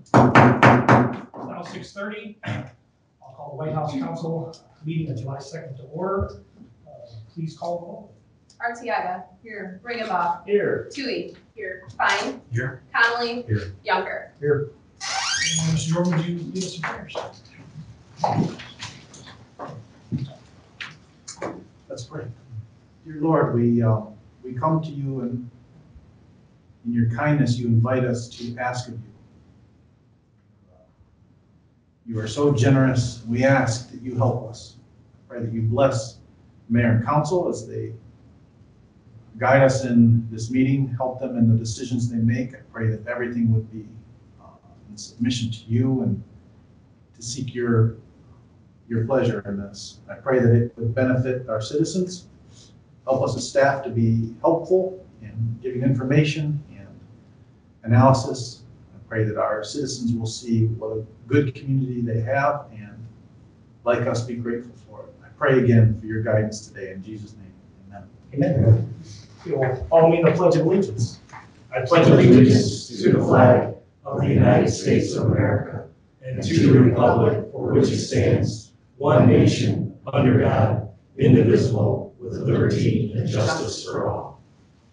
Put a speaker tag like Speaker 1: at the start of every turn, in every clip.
Speaker 1: Now 6:30. I'll call the White House Council meeting of July 2nd to order. Please call the roll.
Speaker 2: Arteaga. Here. Ringaba.
Speaker 1: Here.
Speaker 2: Tui. Here. Fine.
Speaker 1: Here.
Speaker 2: Connolly.
Speaker 1: Here.
Speaker 2: Younger.
Speaker 1: Here. And Mr. Jordan, would you lead us in prayers?
Speaker 3: Let's pray. Dear Lord, we come to you, and in your kindness you invite us to ask of you. You are so generous. We ask that you help us. I pray that you bless Mayor and Council as they guide us in this meeting, help them in the decisions they make. I pray that everything would be in submission to you and to seek your pleasure in this. I pray that it would benefit our citizens, help us as staff to be helpful in giving information and analysis. I pray that our citizens will see what a good community they have and, like us, be grateful for it. I pray again for your guidance today in Jesus' name. Amen.
Speaker 1: Amen. You will follow me in the Pledge of Allegiance.
Speaker 4: I pledge allegiance to the flag of the United States of America and to the republic for which it stands, one nation, under God, indivisible, with liberty and justice for all.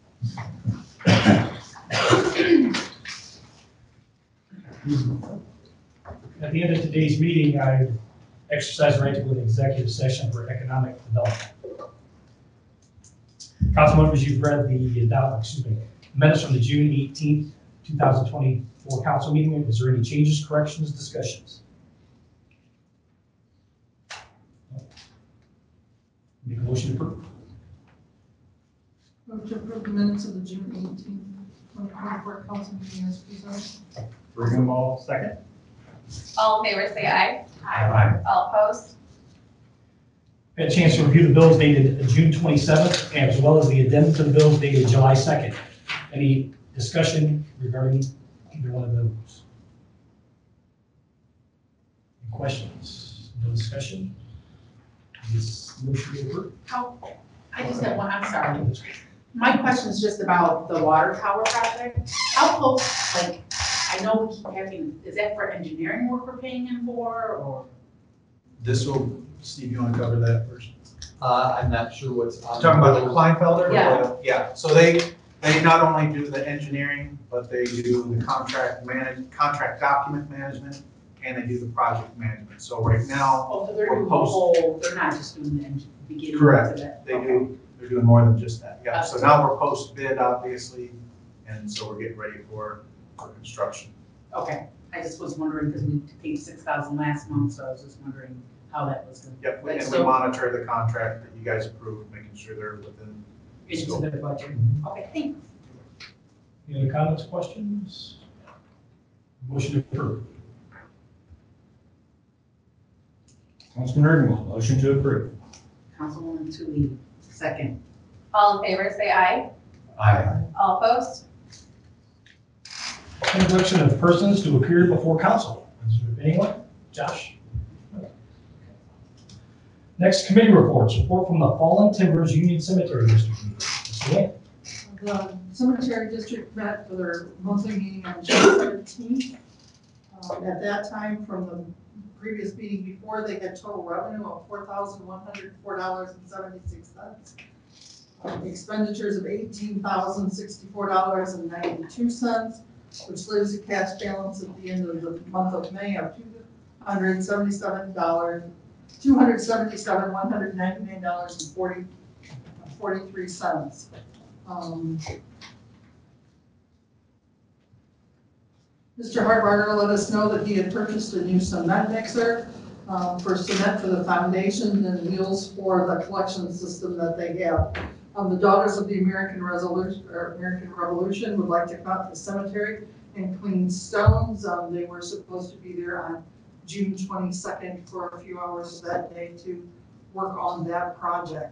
Speaker 1: At the end of today's meeting, I exercise the right to go to executive session for economic development. Council members, you've read the minutes from the June 18th, 2024 council meeting. Is there any changes, corrections, discussions? Make a motion to approve.
Speaker 5: Move to approve the minutes of the June 18th, 2024 council meeting as presented.
Speaker 1: Ringaball, second.
Speaker 2: All in favor say aye.
Speaker 4: Aye.
Speaker 2: All opposed?
Speaker 1: Had a chance to review the bills dated June 27th, as well as the addendum to the bills dated July 2nd. Any discussion regarding either one of those? Any questions? No discussion? This motion be approved.
Speaker 6: I just have one, I'm sorry. My question is just about the water tower project. How close, like, I know we keep having, is that for engineering work we're paying him for, or?
Speaker 3: This will, Steve, you want to cover that first?
Speaker 7: I'm not sure what's on.
Speaker 3: Talking about the Kleinfelder?
Speaker 6: Yeah.
Speaker 3: Yeah, so they not only do the engineering, but they do the contract document management, and they do the project management. So right now,
Speaker 6: Oh, so they're doing the whole, they're not just doing the beginning.
Speaker 3: correct,
Speaker 6: to that.
Speaker 3: they're doing more than just that, yeah. So
Speaker 6: Okay.
Speaker 3: now we're post-bid, obviously, and so we're getting ready for construction.
Speaker 6: Okay, I just was wondering, because we paid $6,000 last month, so I was just wondering how that was going.
Speaker 3: Yep,
Speaker 6: Like,
Speaker 3: and we
Speaker 6: so-
Speaker 3: monitor the contract that you guys approved, making sure they're within.
Speaker 6: Into the budget. Okay, thanks.
Speaker 1: Any other comments, questions? Motion to approve.
Speaker 4: Councilman Ringwald, motion to approve.
Speaker 6: Councilwoman Tui, second.
Speaker 2: All in favor say aye.
Speaker 4: Aye.
Speaker 2: All opposed?
Speaker 1: Introduction of persons to appear before council. Is there anyone? Josh? Next, committee reports. Report from the Fallen Timbers Union Cemetery District. Mr. Wayne.
Speaker 5: The cemetery district met for their monthly meeting on June 17th. At that time, from the previous meeting before, they had total revenue of $4,104.76. Expenditures of $18,064.92, which leaves a cash balance at the end of the month of May of $277,199.43. Mr. Hartbarger let us know that he had purchased a new cement mixer for cement for the foundation and wheels for the collection system that they have. The Daughters of the American Revolution would like to come out to the cemetery and clean stones. They were supposed to be there on June 22nd for a few hours that day to work on that project.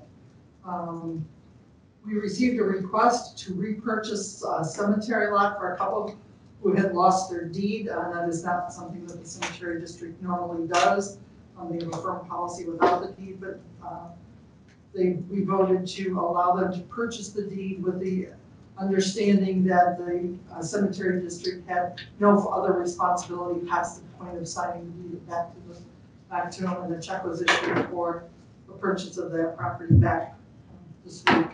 Speaker 5: We received a request to repurchase a cemetery lot for a couple who had lost their deed. That is not something that the cemetery district normally does. They have a firm policy without the deed, but we voted to allow them to purchase the deed with the understanding that the cemetery district had no other responsibility past the point of signing the deed back to him, and the check was issued for the purchase of that property back this week.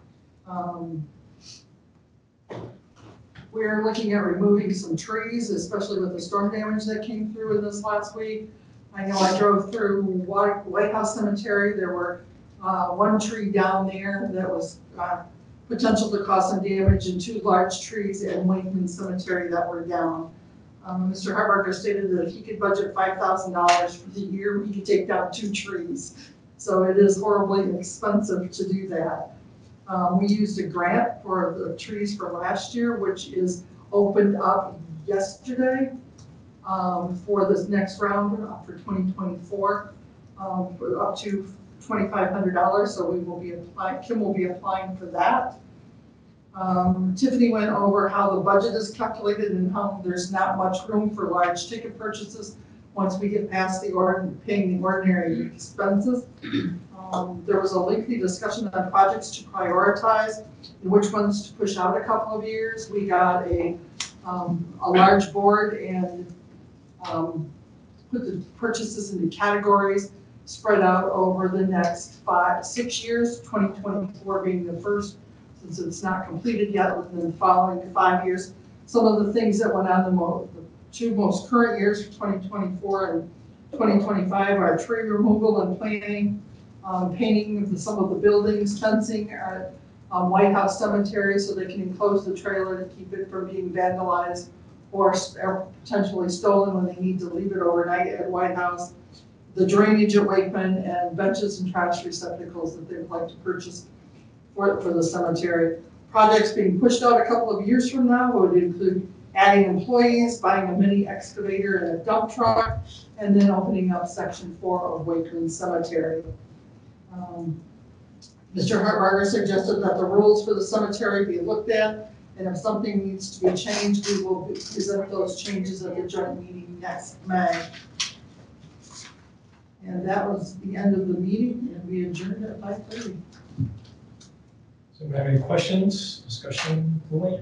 Speaker 5: We're looking at removing some trees, especially with the storm damage that came through in this last week. I know I drove through White House Cemetery. There were one tree down there that was potential to cause some damage, and 2 large trees at Wakeman Cemetery that were down. Mr. Harbarger stated that if he could budget $5,000 for the year, he could take down 2 trees. So it is horribly expensive to do that. We used a grant for the trees for last year, which is opened up yesterday for this next round for 2024 for up to $2,500. So we will be applying, Kim will be applying for that. Tiffany went over how the budget is calculated and how there's not much room for large ticket purchases once we get past the paying the ordinary expenses. There was a lengthy discussion on projects to prioritize and which ones to push out a couple of years. We got a large board and put the purchases into categories spread out over the next 5-6 years, 2024 being the first, since it's not completed yet, within the following 5 years. Some of the things that went on the 2 most current years, 2024 and 2025, are tree removal and planting, painting of some of the buildings, fencing at White House Cemetery so they can enclose the trailer to keep it from being vandalized or potentially stolen when they need to leave it overnight at White House. The drainage at Wakeman, and benches and trash receptacles that they would like to purchase for the cemetery. Projects being pushed out a couple of years from now would include adding employees, buying a mini excavator and a dump truck, and then opening up section 4 of Wakeman Cemetery. Mr. Hartbarger suggested that the rules for the cemetery be looked at, and if something needs to be changed, we will present those changes at the joint meeting next May. And that was the end of the meeting, and we adjourned at 5:30.
Speaker 1: So we have any questions, discussion, Luann?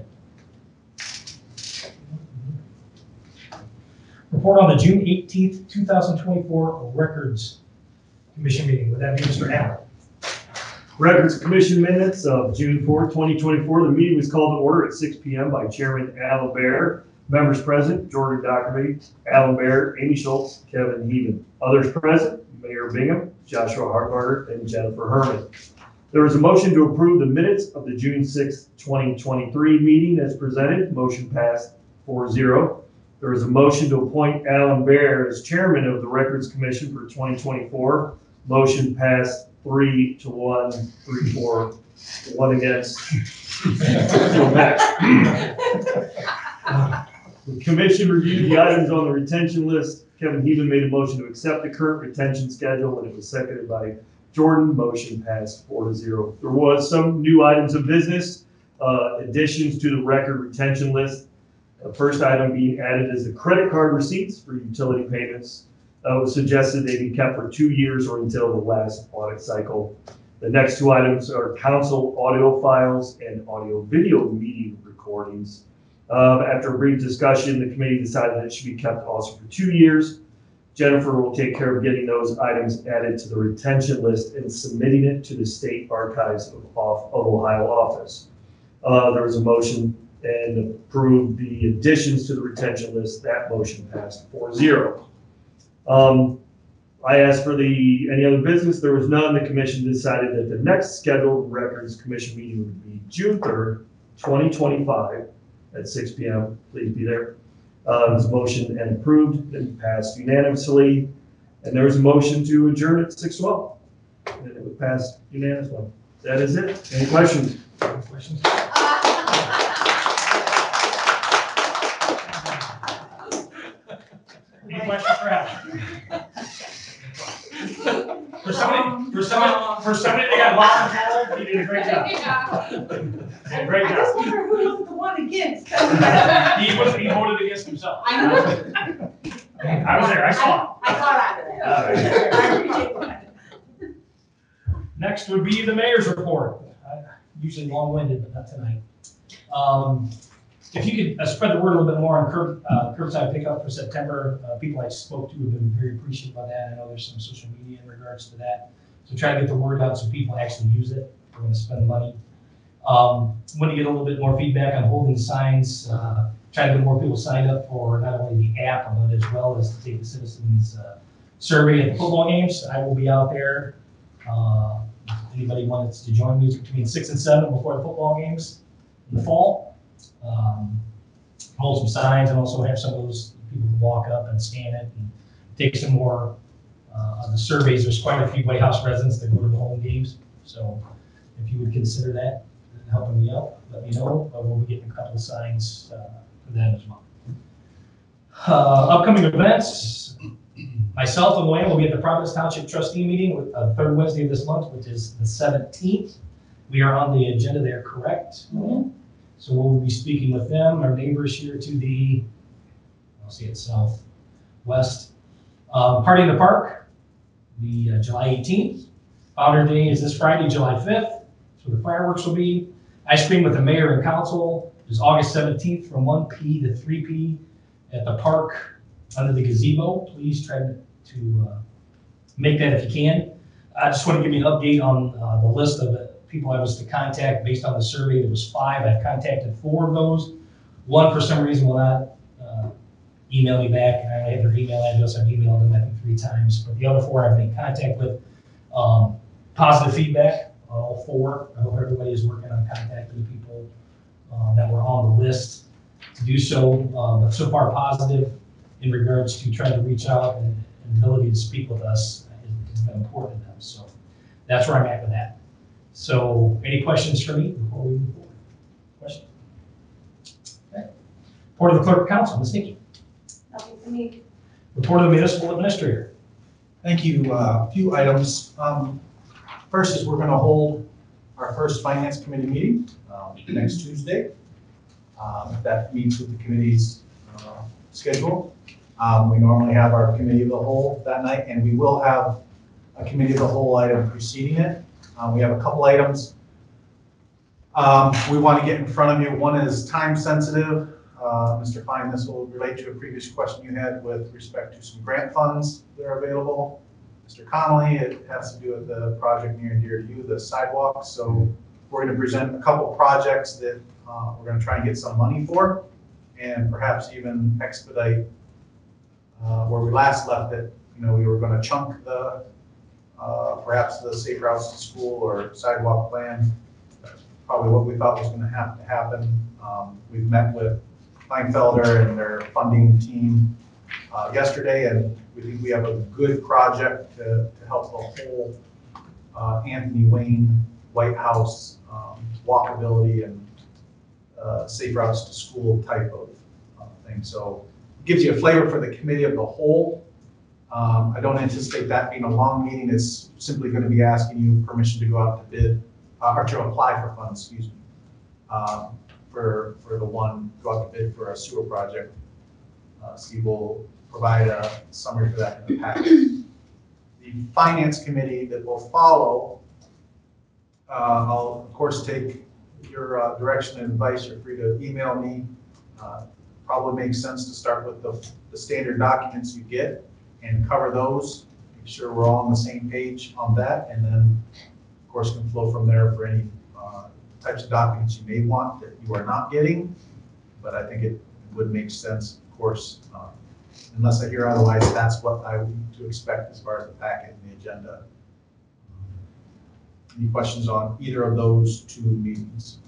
Speaker 1: Report on the June 18th, 2024 Records Commission meeting. Would that be Mr. Allen?
Speaker 4: Records Commission minutes of June 4th, 2024. The meeting was called to order at 6 p.m. by Chairman Alan Bear. Members present: Jordan Dockery, Alan Bear, Amy Schultz, Kevin Heaven. Others present: Mayor Bingham, Joshua Hartbarger, and Jennifer Herman. There was a motion to approve the minutes of the June 6th, 2023 meeting as presented. Motion passed 4-0. There was a motion to appoint Alan Bear as chairman of the Records Commission for 2024. Motion passed 3-1, 3-4, 1 against. Go back. The commission reviewed the items on the retention list. Kevin Heaven made a motion to accept the current retention schedule, and it was seconded by Jordan. Motion passed 4-0. There was some new items of business, additions to the record retention list. The first item being added is the credit card receipts for utility payments. It was suggested they be kept for 2 years or until the last audit cycle. The next 2 items are council audio files and audio-video meeting recordings. After a brief discussion, the committee decided that it should be kept also for 2 years. Jennifer will take care of getting those items added to the retention list and submitting it to the State Archives of Ohio office. There was a motion and approved the additions to the retention list. That motion passed 4-0. I asked for any other business. There was none. The commission decided that the next scheduled Records Commission meeting would be June 3rd, 2025 at 6 p.m. Please be there. It was motion and approved and passed unanimously. And there was a motion to adjourn at 6:12. And it was passed unanimously. That is it. Any questions?
Speaker 1: Any questions? Any questions for Alan? For somebody that got volunteered, you did a great job.
Speaker 2: Yeah.
Speaker 1: Great
Speaker 6: I just
Speaker 1: job.
Speaker 6: wonder who was the one against.
Speaker 1: He voted against himself.
Speaker 6: I know.
Speaker 1: I was there, I saw
Speaker 6: I got out of that. I appreciate that.
Speaker 1: it. Next would be the mayor's report. Usually long-winded, but not tonight. If you could spread the word a little bit more on curbside pickup for September, people I spoke to have been very appreciative of that. I know there's some social media in regards to that. So try to get the word out so people actually use it. We're going to spend money. Want to get a little bit more feedback on holding signs. Try to get more people signed up for not only the app, but as well as to take the citizens survey at the football games. I will be out there. If anybody wants to join me between 6 and 7 before the football games in the fall. Hold some signs and also have some of those people walk up and scan it and take some more of the surveys. There's quite a few White House residents that go to the home games. So if you would consider that helping me out, let me know. We'll be getting a couple of signs for that as well. Upcoming events. Myself and Luann will be at the Providence Township Trustee meeting with third Wednesday of this month, which is the 17th. We are on the agenda there, correct? So we'll be speaking with them, our neighbors here to the, I'll see it southwest. Party in the Park, the July 18th. Founder Day is this Friday, July 5th. So the fireworks will be. Ice cream with the mayor and council is August 17th from 1 p to 3 p at the park under the gazebo. Please try to make that if you can. I just want to give you an update on the list of people I was to contact based on the survey. There was 5. I've contacted 4 of those. 1 for some reason will not email me back. I only have their email address. I've emailed them I think 3 times, but the other 4 I've been in contact with. Positive feedback on all 4. I hope everybody is working on contacting the people that were on the list to do so. But so far positive in regards to trying to reach out and ability to speak with us has been important to them. So that's where I'm at with that. So any questions for me before we move forward? Question? Okay. Report of the Clerk of Council, Ms. Nikki.
Speaker 2: Nothing for me.
Speaker 1: Report of the Municipal Administrator.
Speaker 3: Thank you. A few items. First is we're going to hold our first Finance Committee meeting next Tuesday. That meets with the committee's schedule. We normally have our Committee of the Whole that night, and we will have a Committee of the Whole item preceding it. We have a couple items we want to get in front of you. One is time sensitive. Mr. Fine, this will relate to a previous question you had with respect to some grant funds that are available. Mr. Connolly, it has to do with the project near and dear to you, the sidewalk. So we're going to present a couple projects that we're going to try and get some money for, and perhaps even expedite where we last left it. You know, we were going to chunk the perhaps the safe routes to school or sidewalk plan. That's probably what we thought was going to have to happen. We've met with Kleinfelder and their funding team yesterday, and we think we have a good project to help the whole Anthony Wayne White House walkability and safe routes to school type of thing. So it gives you a flavor for the Committee of the Whole. I don't anticipate that being a long meeting. It's simply going to be asking you permission to go out to bid or to apply for funds, excuse me, for the one, go out to bid for a sewer project. Steve will provide a summary for that in the package. The Finance Committee that will follow, I'll of course take your direction and advice. You're free to email me. Probably makes sense to start with the standard documents you get and cover those. Make sure we're all on the same page on that, and then of course can flow from there for any types of documents you may want that you are not getting. But I think it would make sense, of course, unless I hear otherwise, that's what I would need to expect as far as the packet and the agenda. Any questions on either of those 2 meetings?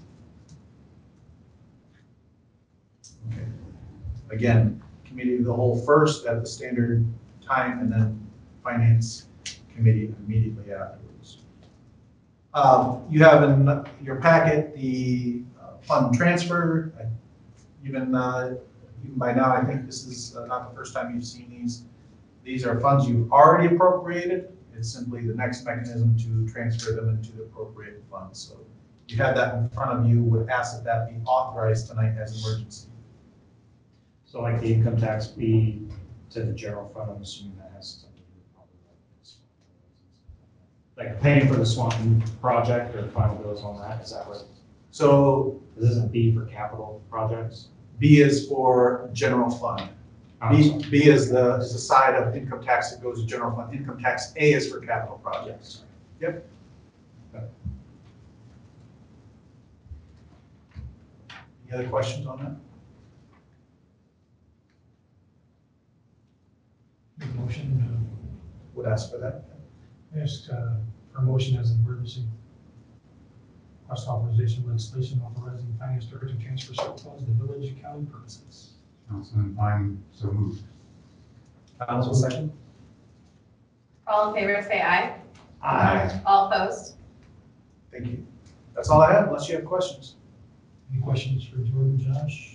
Speaker 3: Okay. Again, Committee of the Whole first at the standard time, and then Finance Committee immediately afterwards. You have in your packet the fund transfer. Even by now, I think this is not the first time you've seen these. These are funds you've already appropriated. It's simply the next mechanism to transfer them into the appropriated funds. So you have that in front of you. Would ask that that be authorized tonight as emergency.
Speaker 4: So like the income tax be to the general fund, I'm assuming that has something to do with probably like paying for the Swanton project or final bills on that. Is that what
Speaker 3: So
Speaker 4: This isn't B for capital projects?
Speaker 3: B is for general fund. B is the side of income tax that goes to general fund. Income tax A is for capital projects. Yep. Any other questions on that?
Speaker 1: Make a motion,
Speaker 3: Would ask for that.
Speaker 1: ask for a motion as an emergency. Request authorization legislation authorizing finance director to transfer certain funds to village county purposes.
Speaker 8: Councilman Klein, so moved.
Speaker 1: Council second?
Speaker 2: All in favor, say aye.
Speaker 3: Aye.
Speaker 2: All opposed?
Speaker 3: Thank you. That's all I have, unless you have questions.
Speaker 1: Any questions for Jordan, Josh?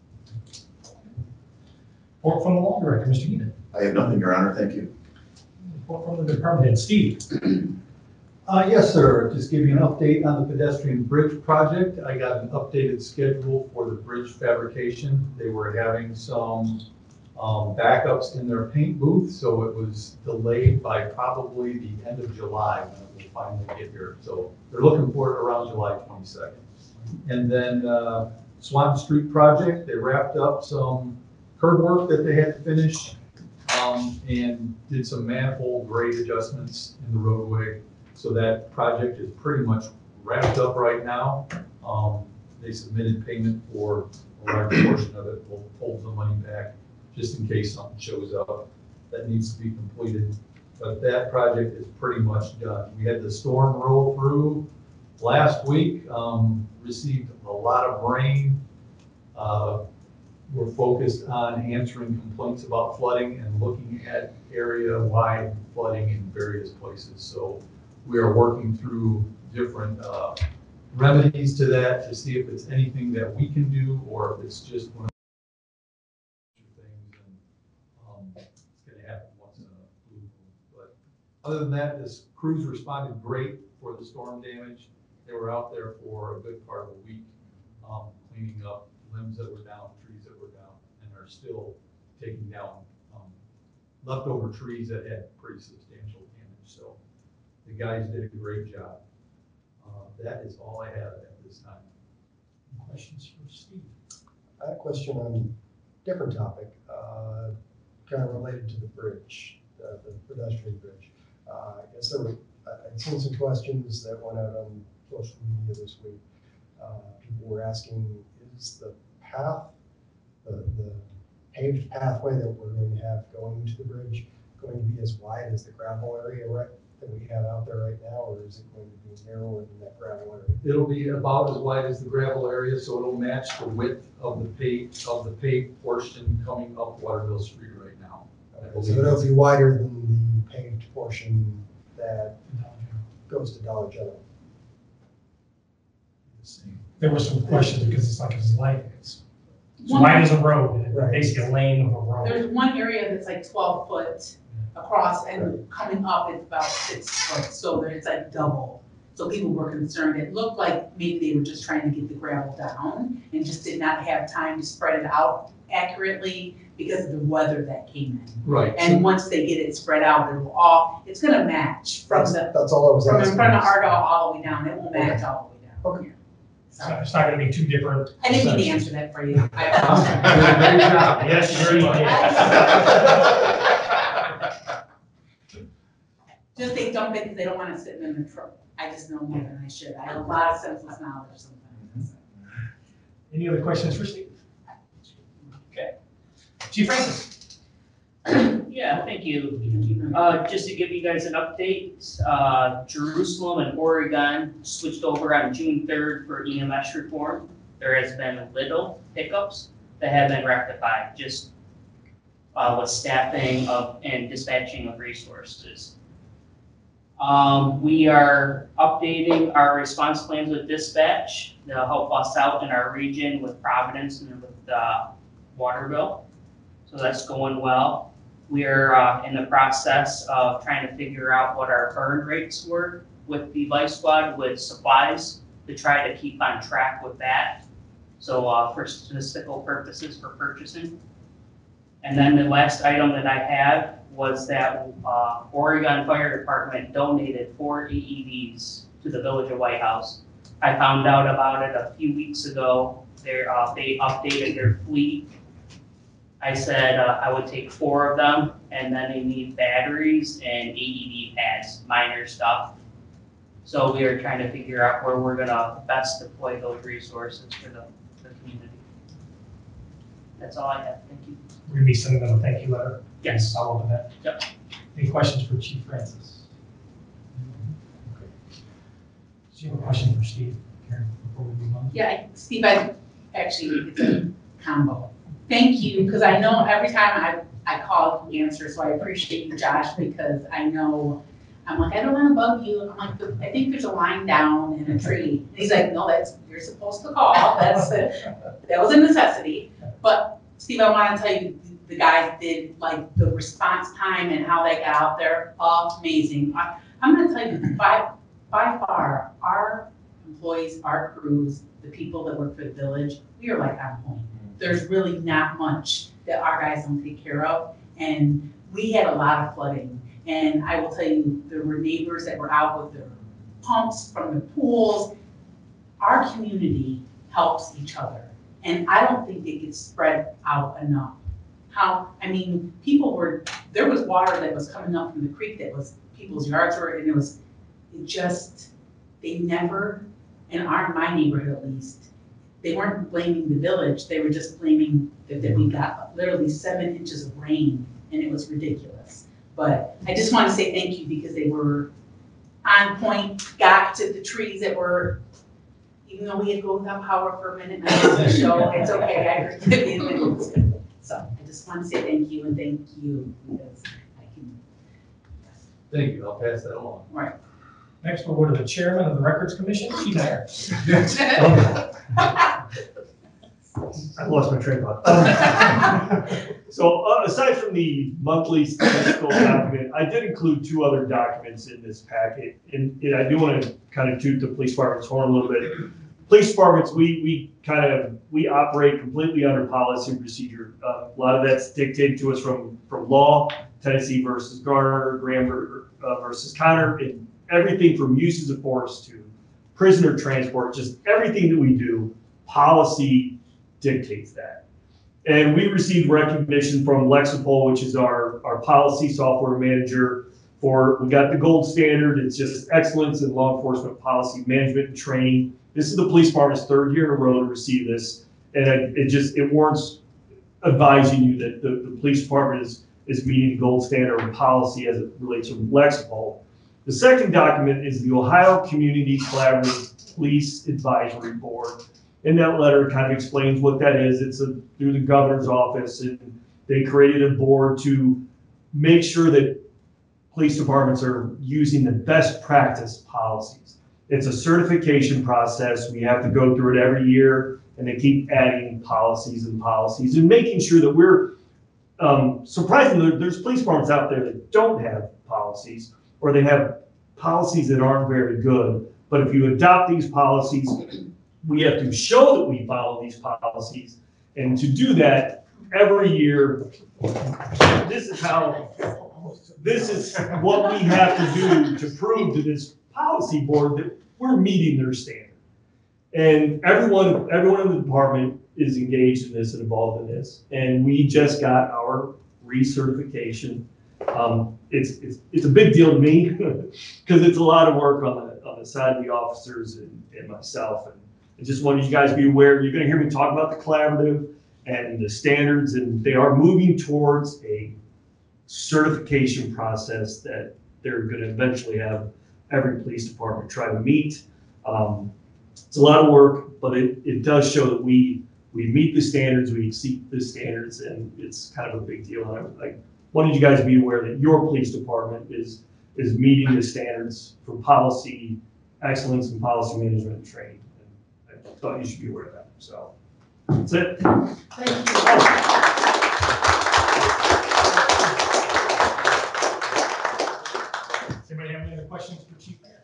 Speaker 1: Report from the law director, Mr. Eden.
Speaker 9: I have nothing, Your Honor, thank you.
Speaker 1: Report from the department head, Steve.
Speaker 10: Yes, sir. Just give you an update on the pedestrian bridge project. I got an updated schedule for the bridge fabrication. They were having some backups in their paint booth, so it was delayed by probably the end of July when it will finally get here. So they're looking for it around July 22nd. And then Swan Street project, they wrapped up some curb work that they had to finish and did some manifold grade adjustments in the roadway. So that project is pretty much wrapped up right now. They submitted payment for a large portion of it. We'll hold the money back just in case something shows up that needs to be completed. But that project is pretty much done. We had the storm roll through last week, received a lot of rain. We're focused on answering complaints about flooding and looking at area-wide flooding in various places. So we are working through different remedies to that to see if it's anything that we can do or if it's just one of the things and it's going to happen once in a blue moon. But other than that, this crews responded great for the storm damage. They were out there for a good part of a week cleaning up limbs that were down, trees that were down, and are still taking down leftover trees that had pretty substantial damage. So the guys did a great job. That is all I have at this time.
Speaker 1: Questions for Steve?
Speaker 11: I have a question on a different topic, kind of related to the bridge, the pedestrian bridge. I guess I'd seen some questions that went out on social media this week. People were asking, is the path, the paved pathway that we're going to have going to the bridge going to be as wide as the gravel area that we have out there right now, or is it going to be narrower than that gravel area?
Speaker 10: It'll be about as wide as the gravel area, so it'll match the width of the paved portion coming up Waterville Street right now.
Speaker 11: Okay, so it'll be wider than the paved portion that goes to Dollar General.
Speaker 1: There were some questions because it's like it's wide as a road,
Speaker 11: Right.
Speaker 1: basically a lane of a road.
Speaker 6: There's one area that's like 12 foot across and coming up it's about 6 foot, so that it's like double. So people were concerned. It looked like maybe they were just trying to get the gravel down and just did not have time to spread it out accurately because of the weather that came in.
Speaker 10: Right.
Speaker 6: And once they get it spread out, it's gonna match from
Speaker 11: That's all I was
Speaker 6: from
Speaker 11: asking.
Speaker 6: in front of Ardell all the way down. It won't match all the way down.
Speaker 11: Okay.
Speaker 6: So,
Speaker 1: It's not gonna be two different.
Speaker 6: I didn't mean to answer that for you. I apologize.
Speaker 10: Great job.
Speaker 1: Yes, you really did.
Speaker 6: Just they dump it because they don't want to sit in the truck. I just know more than I should. I have a lot of senseless knowledge sometimes.
Speaker 1: Any other questions for Steve? Okay. Chief Francis?
Speaker 12: Yeah, thank you. Just to give you guys an update, Jerusalem and Oregon switched over on June 3rd for EMS reform. There has been little hiccups that have been rectified, just with staffing and dispatching of resources. We are updating our response plans with dispatch. They'll help us out in our region with Providence and with Waterville. So that's going well. We are in the process of trying to figure out what our burn rates were with the Life Squad with supplies to try to keep on track with that. So for statistical purposes for purchasing. And then the last item that I had was that Oregon Fire Department donated 4 AEDs to the Village of White House. I found out about it a few weeks ago. They updated their fleet. I said I would take 4 of them, and then they need batteries and AED pads, minor stuff. So we are trying to figure out where we're gonna best deploy those resources for the community. That's all I have, thank you.
Speaker 1: We're gonna be sending them a thank you letter.
Speaker 12: Yes.
Speaker 1: I'll open that.
Speaker 12: Yep.
Speaker 1: Any questions for Chief Francis? Okay. Do you have a question for Steve, Karen, before we move on?
Speaker 6: Yeah, Steve, it's a combo. Thank you, because I know every time I call, you answer, so I appreciate you, Josh, because I know, I'm like, I don't want to bug you. I'm like, I think there's a line down in a tree. And he's like, no, you're supposed to call. That was a necessity. But Steve, I want to tell you, the guys did like the response time and how they got out there, amazing. I'm going to tell you, by far, our employees, our crews, the people that work for the village, we are like on point. There's really not much that our guys don't take care of. And we had a lot of flooding. And I will tell you, there were neighbors that were out with their pumps from the pools. Our community helps each other. And I don't think it gets spread out enough. There was water that was coming up from the creek that was, people's yards were, and they never, in my neighborhood at least, they weren't blaming the village, they were just blaming that we got literally 7 inches of rain, and it was ridiculous. But I just want to say thank you because they were on point, got to the trees that were, even though we had to go without power for a minute and a half of the show, it's okay, I forgive you. So I just want to say thank you and thank you because I can.
Speaker 10: Thank you, I'll pass that along.
Speaker 6: Right.
Speaker 1: Next, we'll go to the chairman of the Records Commission, Chief Mayer.
Speaker 4: I lost my train of thought. So aside from the monthly statistical document, I did include 2 other documents in this packet. And I do want to kind of toot the police department's horn a little bit. Police departments, we operate completely under policy and procedure. A lot of that's dictated to us from law, Tennessee versus Garner, Graham versus Connor, and everything from uses of force to prisoner transport, just everything that we do, policy dictates that. And we received recognition from Lexipol, which is our policy software manager, we got the gold standard. It's just excellence in law enforcement policy management and training. This is the police department's 3rd year in a row to receive this. And it warrants advising you that the police department is meeting the gold standard of policy as it relates to Lexipol. The second document is the Ohio Community Collaborative Police Advisory Board. And that letter kind of explains what that is. It's through the governor's office, and they created a board to make sure that police departments are using the best practice policies. It's a certification process. We have to go through it every year, and they keep adding policies and making sure that we're, surprisingly, there's police departments out there that don't have policies, or they have policies that aren't very good. But if you adopt these policies, we have to show that we follow these policies. And to do that, every year, this is what we have to do to prove to this policy board that we're meeting their standard. And everyone in the department is engaged in this and involved in this. And we just got our recertification. It's a big deal to me because it's a lot of work on the side of the officers and myself. And I just wanted you guys to be aware, you're going to hear me talk about the collaborative and the standards, and they are moving towards a certification process that they're going to eventually have every police department try to meet. It's a lot of work, but it does show that we meet the standards, we exceed the standards, and it's kind of a big deal. And I wanted you guys to be aware that your police department is meeting the standards for policy excellence and policy management and training. And I thought you should be aware of that. So that's it.
Speaker 6: Thank you.
Speaker 1: Does anybody have any other questions for Chief Mayer?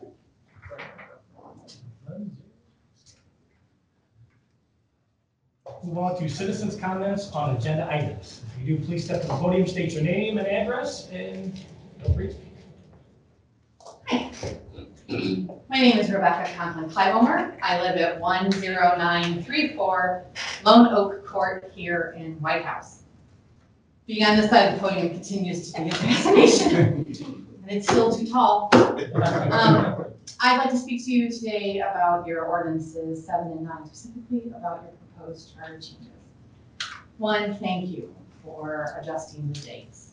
Speaker 1: Move on to citizens' comments on agenda items. If you do, please step to the podium, state your name and address, and feel free to speak.
Speaker 2: My name is Rebecca Conklin Kleibomer. I live at 10934 Lone Oak Court here in White House. Being on this side of the podium continues to be a fascination, and it's still too tall. I'd like to speak to you today about your ordinances 7 and 9, specifically about your proposed charter changes. One, thank you for adjusting the dates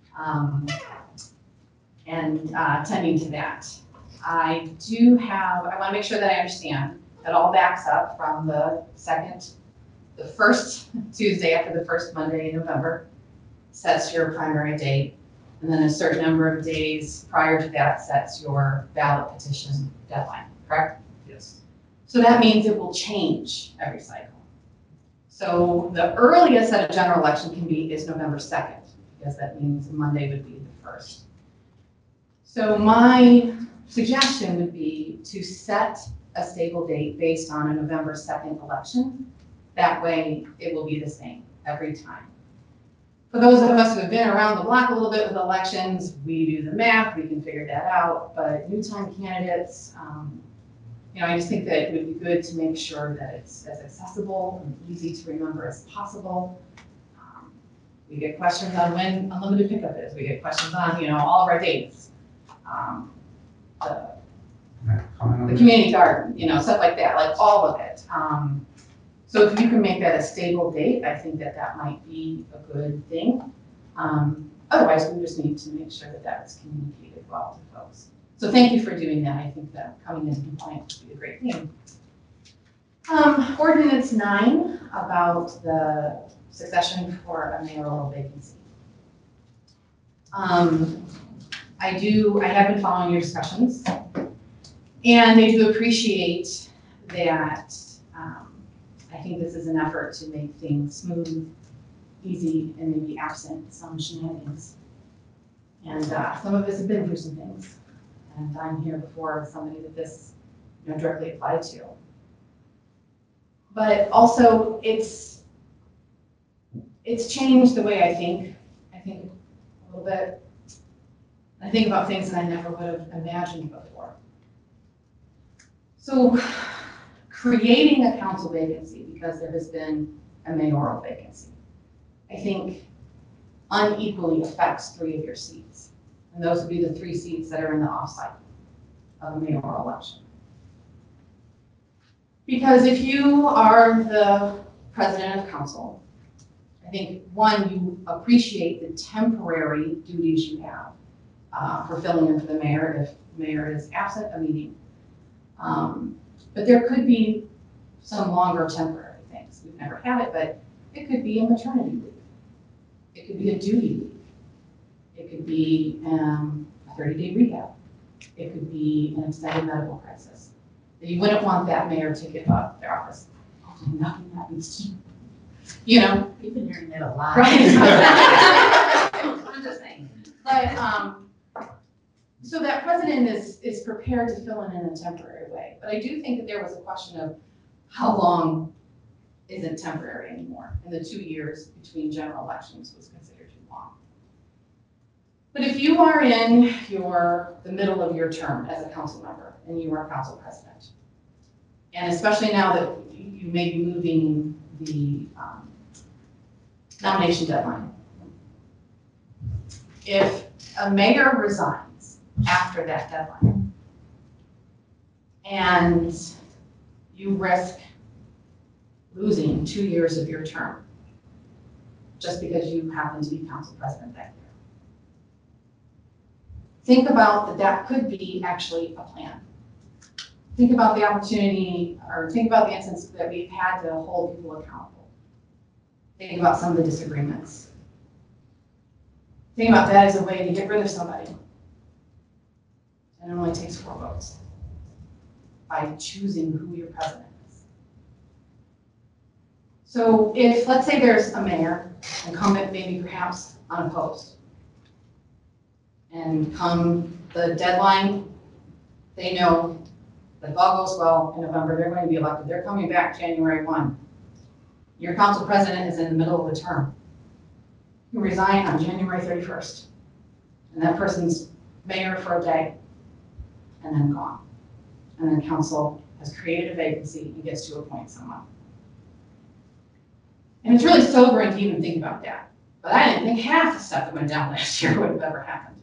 Speaker 2: and tending to that. I want to make sure that I understand that all backs up from the first Tuesday after the first Monday in November sets your primary date, and then a certain number of days prior to that sets your ballot petition deadline, correct?
Speaker 1: Yes.
Speaker 2: So that means it will change every cycle. So the earliest that a general election can be is November 2nd, because that means Monday would be the 1st. So my suggestion would be to set a stable date based on a November 2nd election. That way it will be the same every time. For those of us who have been around the block a little bit with elections, we do the math, we can figure that out. But new time candidates, I just think that it would be good to make sure that it's as accessible and easy to remember as possible. We get questions on when unlimited pickup is. We get questions on, all of our dates. The community garden, stuff like that, like all of it. So if you can make that a stable date, I think that might be a good thing. Otherwise, we just need to make sure that is communicated well to folks. So thank you for doing that. I think that coming into compliance would be a great thing. Ordinance 9 about the succession for a mayoral vacancy. I have been following your discussions, and I do appreciate that. I think this is an effort to make things smooth, easy, and maybe absent some shenanigans. And some of us have been through some things, and I'm here before somebody that this directly applied to. But also, it's changed the way I think. I think a little bit. I think about things that I never would have imagined before. So creating a council vacancy because there has been a mayoral vacancy, I think unequally affects 3 of your seats. And those would be the 3 seats that are in the off cycle of a mayoral election. Because if you are the president of council, I think, one, you appreciate the temporary duties you have for filling in for the mayor if the mayor is absent a meeting. But there could be some longer temporary things. We've never had it, but it could be a maternity leave. It could be a duty leave. It could be a 30-day rehab. It could be an extended medical crisis. You wouldn't want that mayor to give up their office. Hopefully nothing happens to you.
Speaker 6: You've been hearing that a lot.
Speaker 2: Right. I'm just saying. But, so that president is prepared to fill in a temporary way. But I do think that there was a question of how long isn't temporary anymore. And the 2 years between general elections was considered too long. But if you are in the middle of your term as a council member and you are council president, and especially now that you may be moving the nomination deadline, if a mayor resigns after that deadline and you risk losing 2 years of your term just because you happen to be council president that year, think about that could be actually a plan. Think about the opportunity, or think about the instance that we've had to hold people accountable. Think about some of the disagreements. Think about that as a way to get rid of somebody. And it only takes 4 votes by choosing who your president is. So if, let's say there's a mayor, incumbent maybe perhaps unopposed, and come the deadline, they know that if all goes well in November, they're going to be elected. They're coming back January 1. Your council president is in the middle of a term. You resign on January 31st. And that person's mayor for a day. and then gone. And then council has created a vacancy and gets to appoint someone. And it's really sobering to even think about that. But I didn't think half the stuff that went down last year would have ever happened.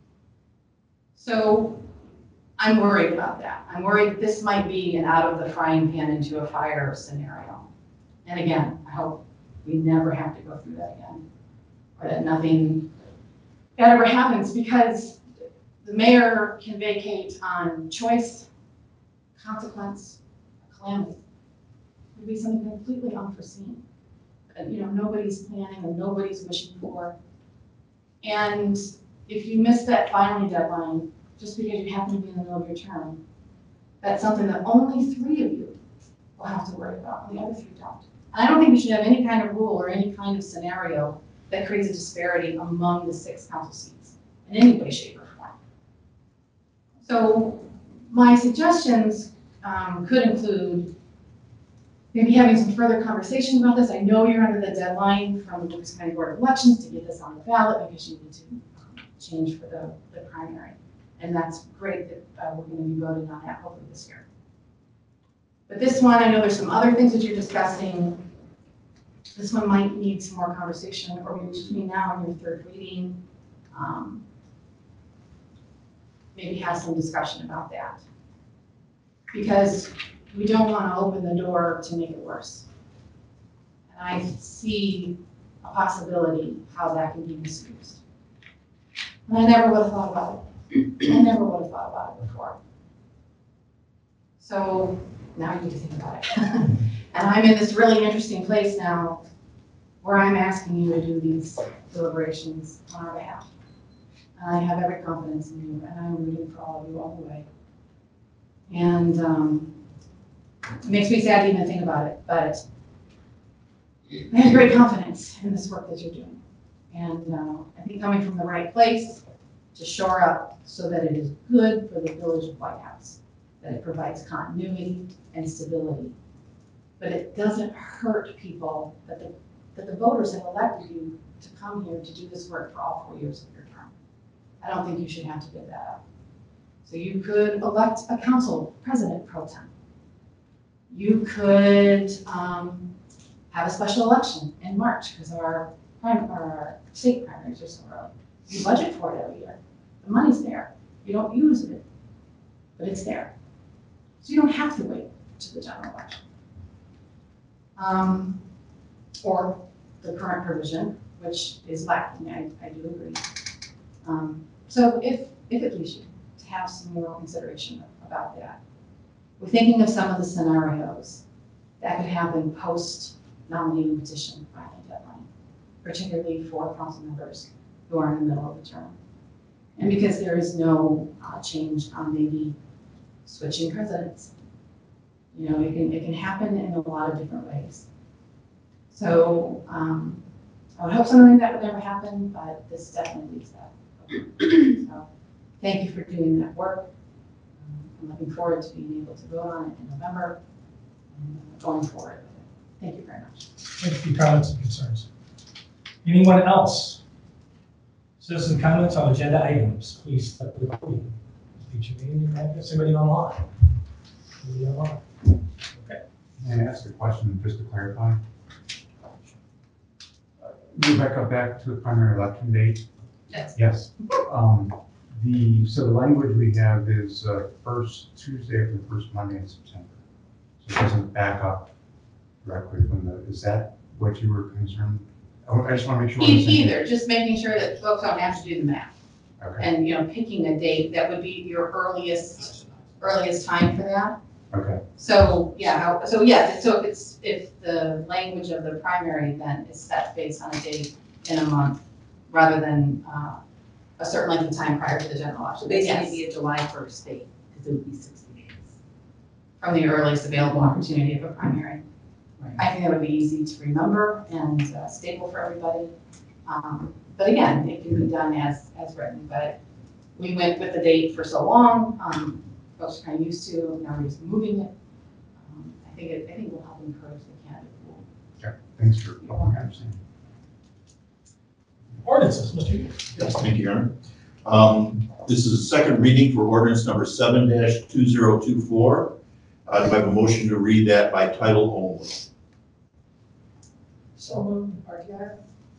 Speaker 2: So I'm worried about that. I'm worried this might be an out of the frying pan into a fire scenario. And again, I hope we never have to go through that again, or that nothing that ever happens, because the mayor can vacate on choice, consequence, calamity. It would be something completely unforeseen that, nobody's planning and nobody's wishing for. And if you miss that filing deadline, just because you happen to be in the middle of your term, that's something that only 3 of you will have to worry about, and the other 3 don't. And I don't think we should have any kind of rule or any kind of scenario that creates a disparity among the 6 council seats in any way, shape, or form. So my suggestions could include maybe having some further conversation about this. I know you're under the deadline from the Lucas County Board of Elections to get this on the ballot because you need to change for the primary. And that's great that we're going to be voting on that hopefully this year. But this one, I know there's some other things that you're discussing. This one might need some more conversation, or maybe between now and your 3rd reading, maybe have some discussion about that. Because we don't want to open the door to make it worse. And I see a possibility how that can be misused. And I never would have thought about it. I never would have thought about it before. So now you need to think about it. And I'm in this really interesting place now where I'm asking you to do these deliberations on our behalf. And I have every confidence in you, and I'm rooting for all of you all the way. And it makes me sad to even think about it, but I have great confidence in this work that you're doing. And I think coming from the right place to shore up so that it is good for the village of White House, that it provides continuity and stability, but it doesn't hurt people that the voters have elected you to come here to do this work for all 4 years of your term. I don't think you should have to give that up. So you could elect a council president pro tem. You could have a special election in March because our state primaries are so early. You budget for it every year. The money's there. You don't use it, but it's there. So you don't have to wait to the general election. Or the current provision, which is lacking, I do agree. So if it pleases you to have some more consideration about that. We're thinking of some of the scenarios that could happen post-nominating petition filing deadline, particularly for council members who are in the middle of the term. And because there is no change on maybe switching presidents. It can happen in a lot of different ways. So I would hope something like that would never happen, but this definitely leaves that. So thank you for doing that work. I'm looking forward to being able to vote on it in November and going forward with it. Thank you very much.
Speaker 1: Thank you for your comments and concerns. Anyone else? Citizen comments on agenda items, please step to the podium. State your name and your address. Anybody online? Anybody online? Okay.
Speaker 8: May I ask a question just to clarify? Rebecca, back to the primary election date?
Speaker 2: Yes.
Speaker 8: Yes. So the language we have is first Tuesday of the first Monday in September. So it doesn't back up directly from is that what you were concerned? I just want to make sure.
Speaker 2: Either, just making sure that folks don't have to do the math.
Speaker 8: Okay.
Speaker 2: And, picking a date that would be your earliest time for that.
Speaker 8: Okay.
Speaker 2: So, yeah, so if the language of the primary then is set based on a date in a month, rather than a certain length of time prior to the general election.
Speaker 13: So basically,
Speaker 2: Yes.
Speaker 13: it'd be a July 1st date, because it would be 60 days.
Speaker 2: From the earliest available opportunity of a primary. I think that would be easy to remember and stable for everybody. But again, it can be done as written, but we went with the date for so long, folks are kind of used to, now we're just moving it. I think it will help encourage the candidate pool.
Speaker 8: Okay. Thanks for helping me understand.
Speaker 1: Ordinances, Mr. Hughes.
Speaker 9: Yes, thank you, Your Honor. This is a second reading for ordinance number 7-2024. Do I have a motion to read that by title only?
Speaker 5: So moved, RTI.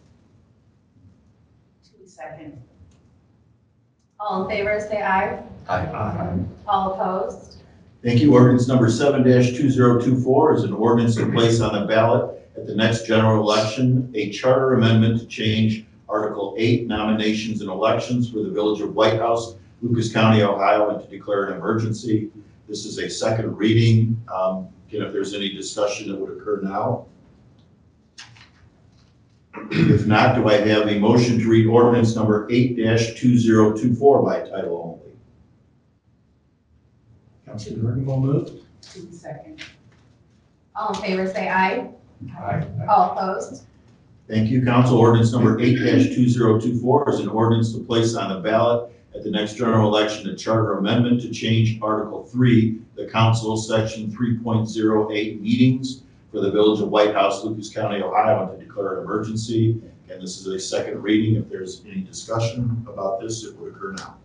Speaker 6: Second.
Speaker 14: All in favor, say aye.
Speaker 9: Aye.
Speaker 14: All opposed?
Speaker 9: Thank you. Ordinance number 7-2024 is an ordinance to place on the ballot at the next general election a charter amendment to change Article 8, nominations and elections for the Village of White House, Lucas County, Ohio, and to declare an emergency. This is a second reading. Again, if there's any discussion that would occur now. If not, do I have a motion to read ordinance number 8-2024 by title only?
Speaker 1: Councilor Durgan will move.
Speaker 6: Second.
Speaker 14: All in favor, say aye.
Speaker 8: Aye.
Speaker 14: All opposed?
Speaker 9: Thank you, Council. Ordinance number 8-2024 is an ordinance to place on the ballot at the next general election a charter amendment to change Article 3, the Council, Section 3.08 meetings for the Village of White House, Lucas County, Ohio, and to declare an emergency. And this is a second reading. If there's any discussion about this, it would occur now.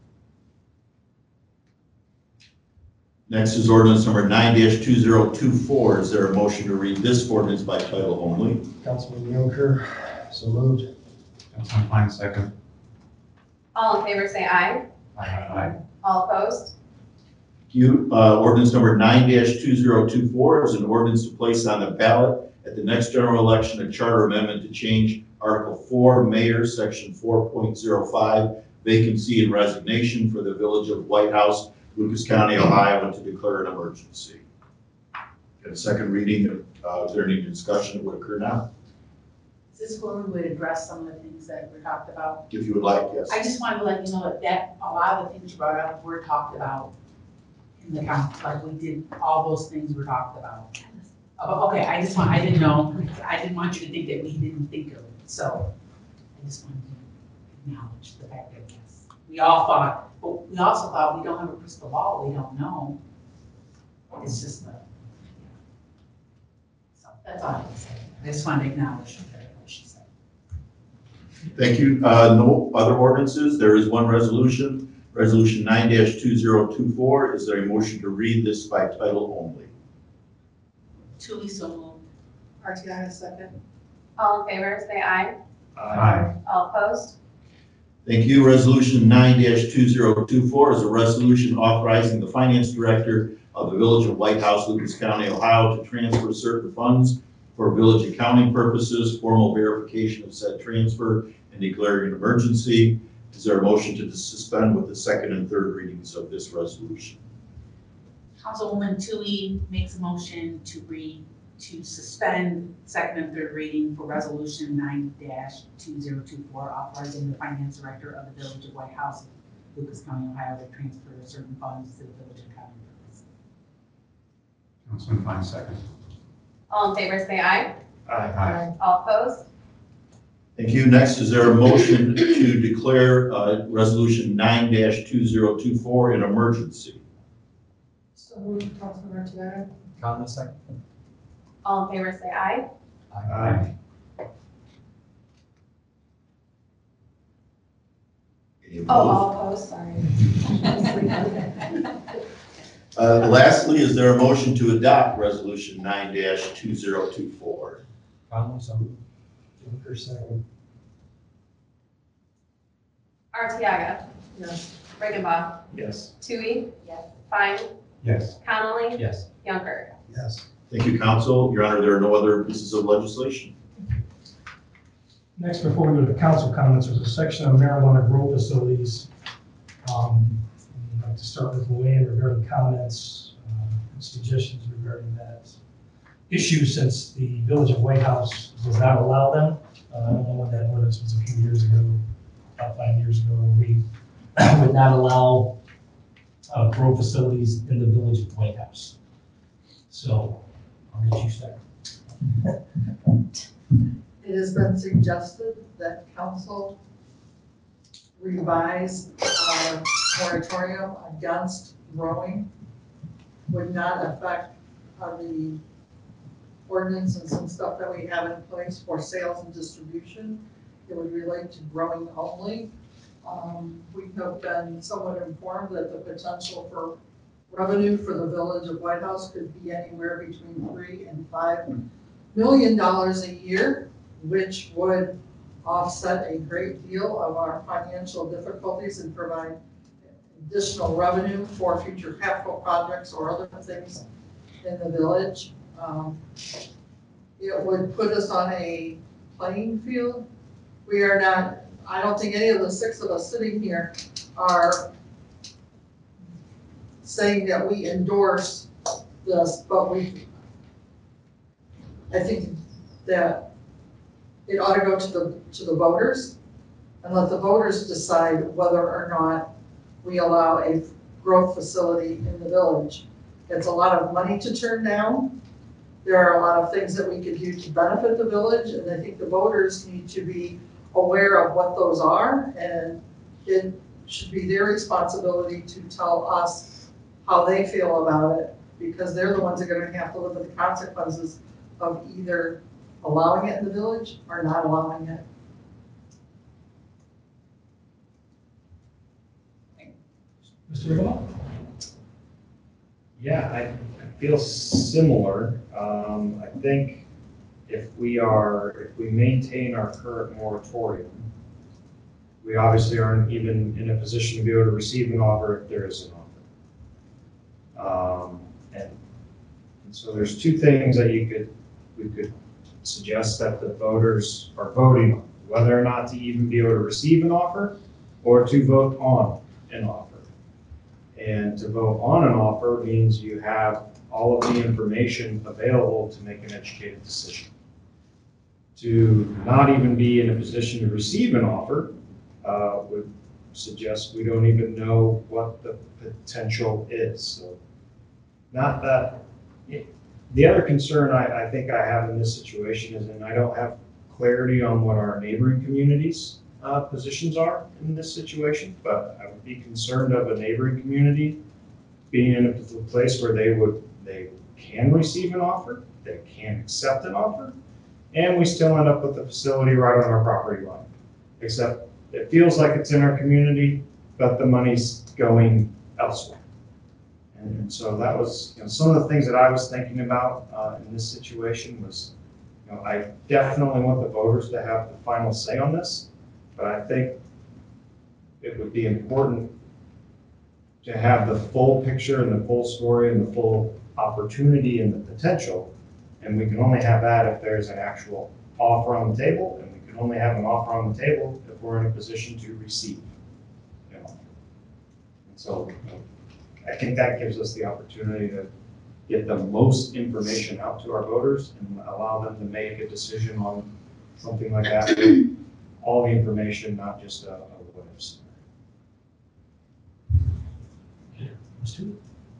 Speaker 9: Next is ordinance number 9-2024. Is there a motion to read this ordinance by title only?
Speaker 11: Councilman Yonker, so moved.
Speaker 8: Councilman Klein, second.
Speaker 14: All in favor, say aye.
Speaker 8: Aye.
Speaker 14: All opposed?
Speaker 9: Thank you. Ordinance number 9-2024 is an ordinance to place on the ballot at the next general election a charter amendment to change Article 4, Mayor, Section 4.05, vacancy and resignation for the Village of White House, Lucas County, Ohio, and to declare an emergency. Got a second reading. Is there any discussion that would occur now?
Speaker 6: Is this where we would address some of the things that were talked about?
Speaker 9: If you would like, yes.
Speaker 6: I just wanted to let you know that a lot of the things you brought up were talked about in the council, like we did, all those things were talked about. Okay, I didn't know, I didn't want you to think that we didn't think of it, so I just wanted to acknowledge the fact that, yes, we all thought, but we also thought we don't have a crystal ball, we don't know. It's just the, so that's all I can say. I just wanted to acknowledge what she said.
Speaker 9: Thank you. No other ordinances. There is one resolution, Resolution 9-2024. Is there a motion to read this by title only?
Speaker 6: Tui so moved.
Speaker 5: RTI, second.
Speaker 14: All in favor, say aye.
Speaker 8: Aye.
Speaker 14: All opposed?
Speaker 9: Thank you. Resolution 9-2024 is a resolution authorizing the finance director of the Village of White House, Lucas County, Ohio, to transfer certain funds for village accounting purposes, formal verification of said transfer, and declaring an emergency. Is there a motion to suspend with the second and third readings of this resolution?
Speaker 6: Councilwoman Tui makes a motion to suspend second and third reading for resolution 9-2024, authorizing the finance director of the Village of White House, Lucas County, Ohio, to transfer certain funds to the village accounting purposes.
Speaker 8: Councilman Klein, second.
Speaker 14: All in favor, say aye.
Speaker 8: Aye.
Speaker 14: All opposed?
Speaker 9: Thank you. Next, is there a motion to declare resolution 9-2024 an emergency?
Speaker 5: So moved, Councilman RTI.
Speaker 7: Conlon, second.
Speaker 14: All in favor, say aye.
Speaker 8: Aye.
Speaker 9: Any
Speaker 14: Oh,
Speaker 9: opposed?
Speaker 14: all opposed, sorry.
Speaker 9: Lastly, is there a motion to adopt resolution 9-2024?
Speaker 7: Conlon, so moved.
Speaker 11: Yonker, second.
Speaker 14: Artiaga,
Speaker 5: Yes.
Speaker 14: Riggenbach,
Speaker 8: Yes.
Speaker 14: Tui. Yes. Fine,
Speaker 8: Yes.
Speaker 14: Connolly.
Speaker 7: Yes.
Speaker 14: Yonker.
Speaker 11: Yes.
Speaker 9: Thank you, Council. Your Honor, there are no other pieces of legislation.
Speaker 1: Next, before we go to council comments, there's a section on marijuana grow facilities. I'd like to start with Luann regarding comments, suggestions regarding that issue, since the Village of White House does not allow them. I don't know when that ordinance was, a few years ago, about 5 years ago, we would not allow grow facilities in the Village of White House. So I'll let you start.
Speaker 5: It has been suggested that council revise our moratorium against growing, would not affect the ordinances and stuff that we have in place for sales and distribution. It would relate to growing only. We have been somewhat informed that the potential for revenue for the village of White House could be anywhere between $3 and $5 million a year, which would offset a great deal of our financial difficulties and provide additional revenue for future capital projects or other things in the village. It would put us on a playing field. We are not, I don't think any of the 6 of us sitting here are saying that we endorse this, but I think that it ought to go to the voters and let the voters decide whether or not we allow a growth facility in the village. It's a lot of money to turn down. There are a lot of things that we could do to benefit the village, and I think the voters need to be aware of what those are, and it should be their responsibility to tell us how they feel about it, because they're the ones that are gonna have to live with the consequences of either allowing it in the village or not allowing it.
Speaker 1: Mr. Riddle?
Speaker 7: Yeah, I feel similar. I think if we maintain our current moratorium, we obviously aren't even in a position to be able to receive an offer if there is an offer. And so there's 2 things that we could suggest that the voters are voting on, whether or not to even be able to receive an offer or to vote on an offer. And to vote on an offer means you have all of the information available to make an educated decision. To not even be in a position to receive an offer would suggest we don't even know what the potential is. So not that, the other concern I think I have in this situation is, and I don't have clarity on what our neighboring communities' positions are in this situation, but I would be concerned of a neighboring community being in a place where they can receive an offer, they can accept an offer, and we still end up with the facility right on our property line. Except it feels like it's in our community, but the money's going elsewhere. And so that was, some of the things that I was thinking about in this situation was, I definitely want the voters to have the final say on this, but I think it would be important to have the full picture and the full story and the full opportunity and the potential. And we can only have that if there's an actual offer on the table, and we can only have an offer on the table if we're in a position to receive an offer. And so I think that gives us the opportunity to get the most information out to our voters and allow them to make a decision on something like that with all the information, not just a what if scenario.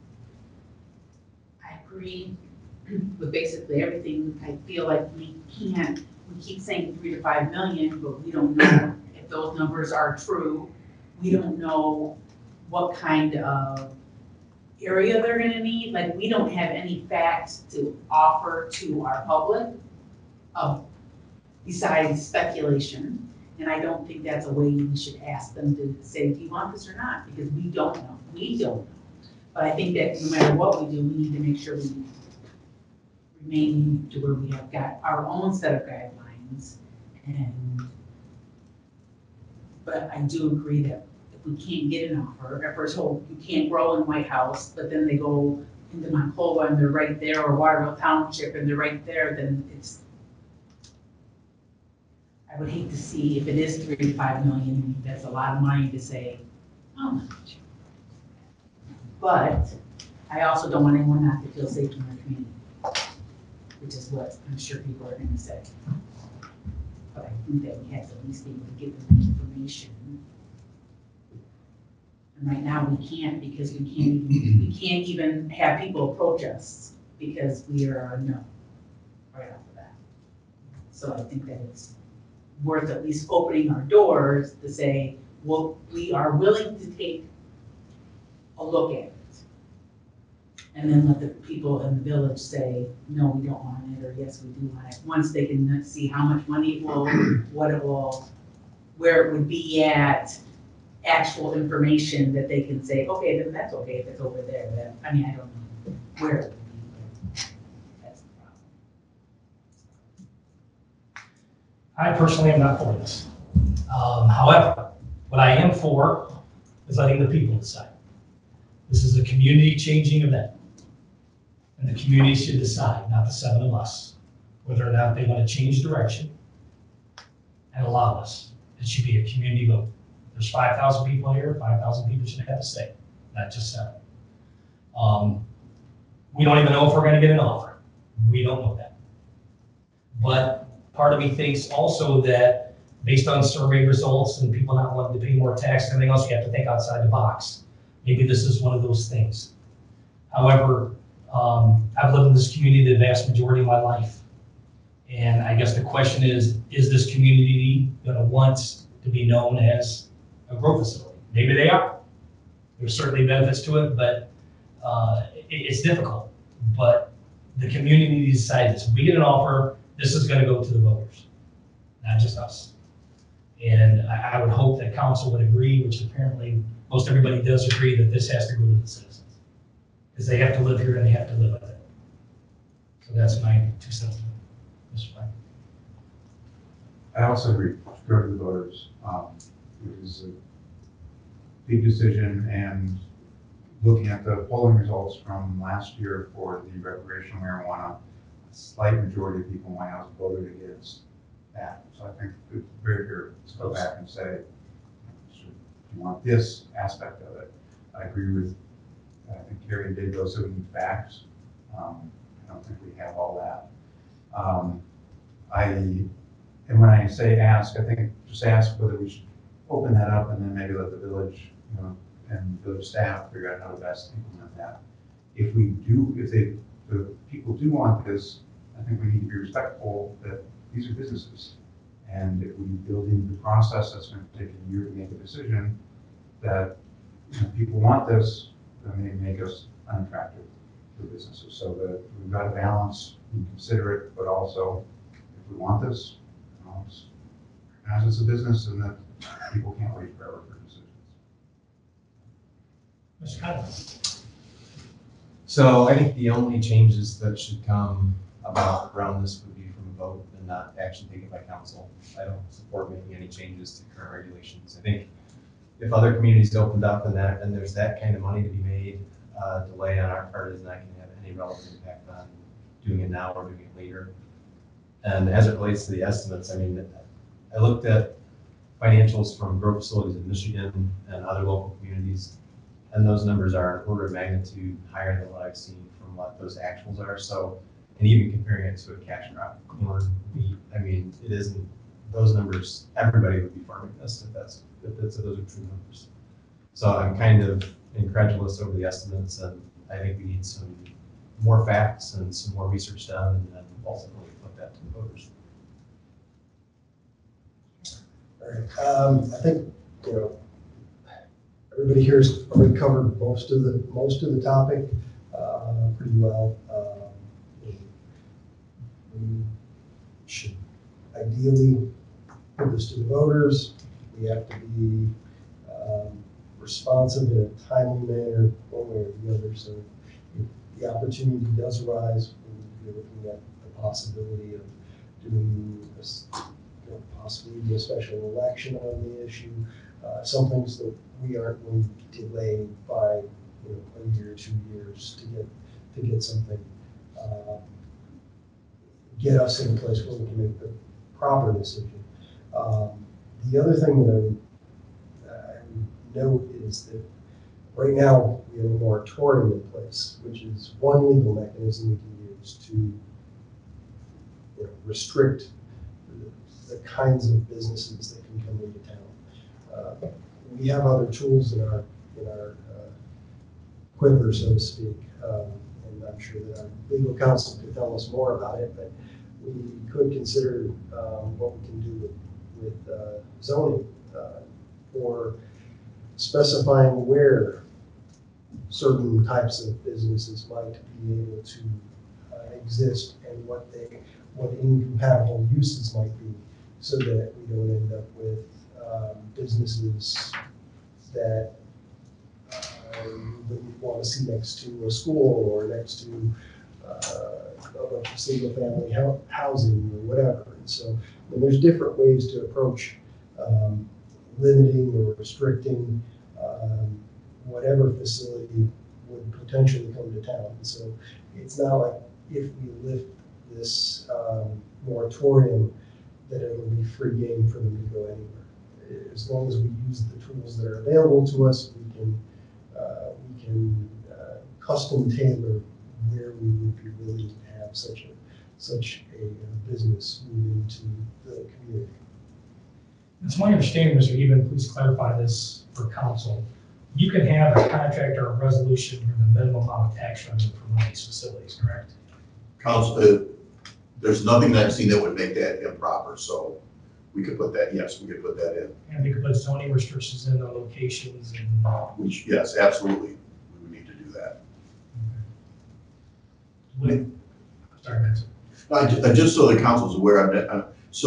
Speaker 6: I agree with basically everything. I feel like we keep saying 3 to 5 million, but we don't know if those numbers are true. We don't know what kind of area they're gonna need. Like, we don't have any facts to offer to our public besides speculation. And I don't think that's a way we should ask them to say, do you want this or not? Because we don't know. We don't know. But I think that no matter what we do, we need to make sure we remain to where we have got our own set of guidelines. But I do agree that if we can't get an offer, if we're told you can't grow in White House, but then they go into Monclova and they're right there, or Waterville Township and they're right there, then it's, I would hate to see if it is 3 to 5 million, that's a lot of money to say, how much? But I also don't want anyone not to feel safe in their community, which is what I'm sure people are gonna say. But I think that we have to at least be able to give them the information. And right now we can't, because we can't even have people approach us because we are a no right off the bat. So I think that it's worth at least opening our doors to say, well, we are willing to take a look at it. And then let the people in the village say, no, we don't want it, or yes, we do want it. Once they can see how much money it will, what it will, where it would be at,
Speaker 13: actual information that they can say, okay, then that's okay if it's over there, then, I mean, I don't know where it would be, but that's the problem.
Speaker 1: I personally am not for this. However, what I am for is letting the people decide. This is a community changing event. And the community should decide, not the 7 of us, whether or not they want to change direction and allow us. It should be a community vote. There's 5,000 people here, 5,000 people should have a say, not just 7. We don't even know if we're going to get an offer. We don't know that. But part of me thinks also that based on survey results and people not wanting to pay more tax and everything else, you have to think outside the box. Maybe this is one of those things. However, I've lived in this community the vast majority of my life. And I guess the question is this community gonna want to be known as a growth facility? Maybe they are. There's certainly benefits to it, but it's difficult. But the community decides, if we get an offer, this is gonna go to the voters, not just us. And I would hope that council would agree, which apparently most everybody does agree, that this has to go to the citizens. Because they have to live here and they have to live with it. So that's my 2 cents. Mr. Frank.
Speaker 8: I also agree, go to the voters. It is a big decision, and looking at the polling results from last year for the recreational marijuana, a slight majority of people in my house voted against that. So I think it's very fair to go back and say, do you want this aspect of it? I agree with, I think Gary and Dave both said we need facts. I don't think we have all that. And when I say ask, I think just ask whether we should open that up and then maybe let the village, and village staff figure out how to best implement that. If the people do want this, I think we need to be respectful that these are businesses. And if we build into the process that's going to take a year to make a decision, that if people want this, then they make us unattractive to businesses. So that we've got to balance and consider it, but also if we want this, as it's a business, and that people can't wait forever for decisions.
Speaker 1: Mr. Connell.
Speaker 15: So I think the only changes that should come about around this would be from a vote and not action taken by council. I don't support making any changes to current regulations. I think if other communities opened up and there's that kind of money to be made, delay on our part is not going to have any relevant impact on doing it now or doing it later. And as it relates to the estimates, I mean, I looked at financials from growth facilities in Michigan and other local communities, and those numbers are an order of magnitude higher than what I've seen from what those actuals are. So, and even comparing it to a cash crop, corn, wheat, I mean, it isn't, those numbers, everybody would be farming this if those are true numbers. So I'm kind of incredulous over the estimates, and I think we need some more facts and some more research done, and then ultimately put that to the voters.
Speaker 11: All right, I think, everybody here's already covered most of the topic pretty well. We should ideally put this to the voters. We have to be responsive in a timely manner, one way or the other. So if the opportunity does arise, we'll be looking at the possibility of doing this, possibly do a special election on the issue. Some things that we aren't going to delay by a year, 2 years to get something, get us in a place where we can make the proper decision. The other thing that I would note is that right now we have a moratorium in place, which is one legal mechanism we can use to restrict the kinds of businesses that can come into town. We have other tools in our quiver, so to speak, and I'm sure that our legal counsel could tell us more about it, but we could consider what we can do with zoning for specifying where certain types of businesses might be able to exist and what incompatible uses might be, so that we don't end up with businesses that you want to see next to a school or next to a bunch of single-family housing or whatever. And so, and there's different ways to approach limiting or restricting whatever facility would potentially come to town. And so it's not like if we lift this moratorium that it'll be free game for them to go anywhere. As long as we use the tools that are available to us, we can custom tailor where we would be willing to have such a business move into the community.
Speaker 1: It's my understanding, Mr. Eben, please clarify this for council. You can have a contract or a resolution for the minimum amount of tax revenue from one of these facilities, correct?
Speaker 9: Council, there's nothing that I've seen that would make that improper, so we could put that, yes, we could put that in.
Speaker 1: And we could put zoning restrictions in the locations and.
Speaker 9: Which, yes, absolutely, we would need to do that.
Speaker 1: Sorry, Vince.
Speaker 9: Just so the council's aware,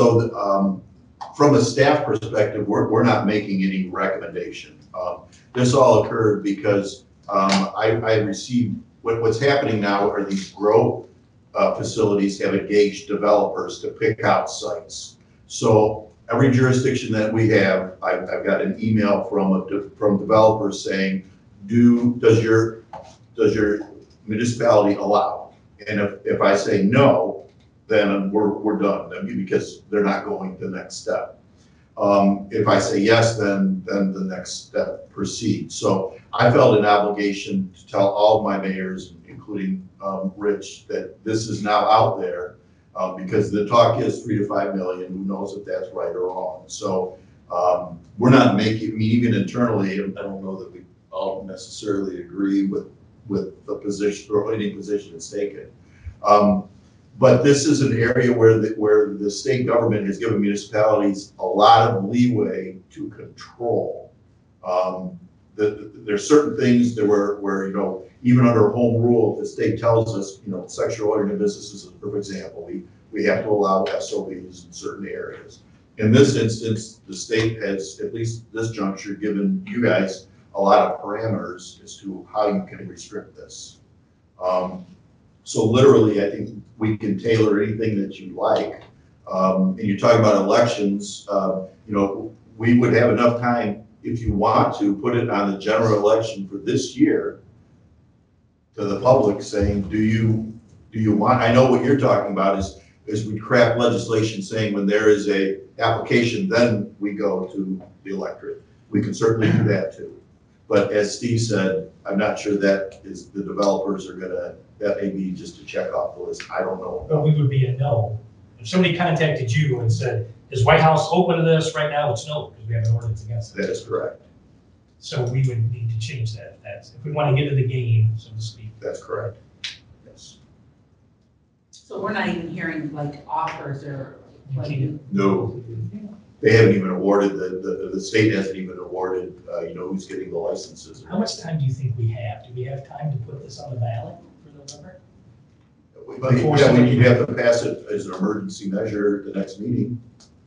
Speaker 9: from a staff perspective, we're not making any recommendation. This all occurred because I received, what's happening now are these grow facilities have engaged developers to pick out sites. So every jurisdiction that we have, I've got an email from developers saying, does your municipality allow? And if I say no, then we're done, because they're not going the next step. If I say yes, then the next step proceeds. So I felt an obligation to tell all of my mayors, including Rich, that this is now out there, because the talk is 3 to 5 million. Who knows if that's right or wrong? So we're not making, I mean, even internally, I don't know that we all necessarily agree with the position or any position that's taken. But this is an area where the state government has given municipalities a lot of leeway to control. There's certain things that where even under home rule, if the state tells us, sexual oriented businesses is a perfect example. We have to allow SOBs in certain areas. In this instance, the state has, at least this juncture, given you guys a lot of parameters as to how you can restrict this. So literally, I think we can tailor anything that you like. And you're talking about elections, we would have enough time, if you want to, put it on the general election for this year to the public saying, do you want, I know what you're talking about is we craft legislation saying when there is a application, then we go to the electorate. We can certainly do that too. But as Steve said, I'm not sure that is, the developers are gonna, that may be just to check off the list. I don't know.
Speaker 1: Well, we would be a no. If somebody contacted you and said, is White House open to this right now? It's no, because we have an ordinance against it.
Speaker 9: That is correct.
Speaker 1: So we would need to change that. If we want to get to the game, so to speak.
Speaker 9: That's correct. Yes.
Speaker 6: So we're not even hearing like offers or like.
Speaker 9: No, they haven't even awarded, the state hasn't even awarded, who's getting the licenses.
Speaker 1: How much time do you think we have? Do we have time to put this on the ballot for November?
Speaker 9: You'd have to pass it as an emergency measure at the next meeton.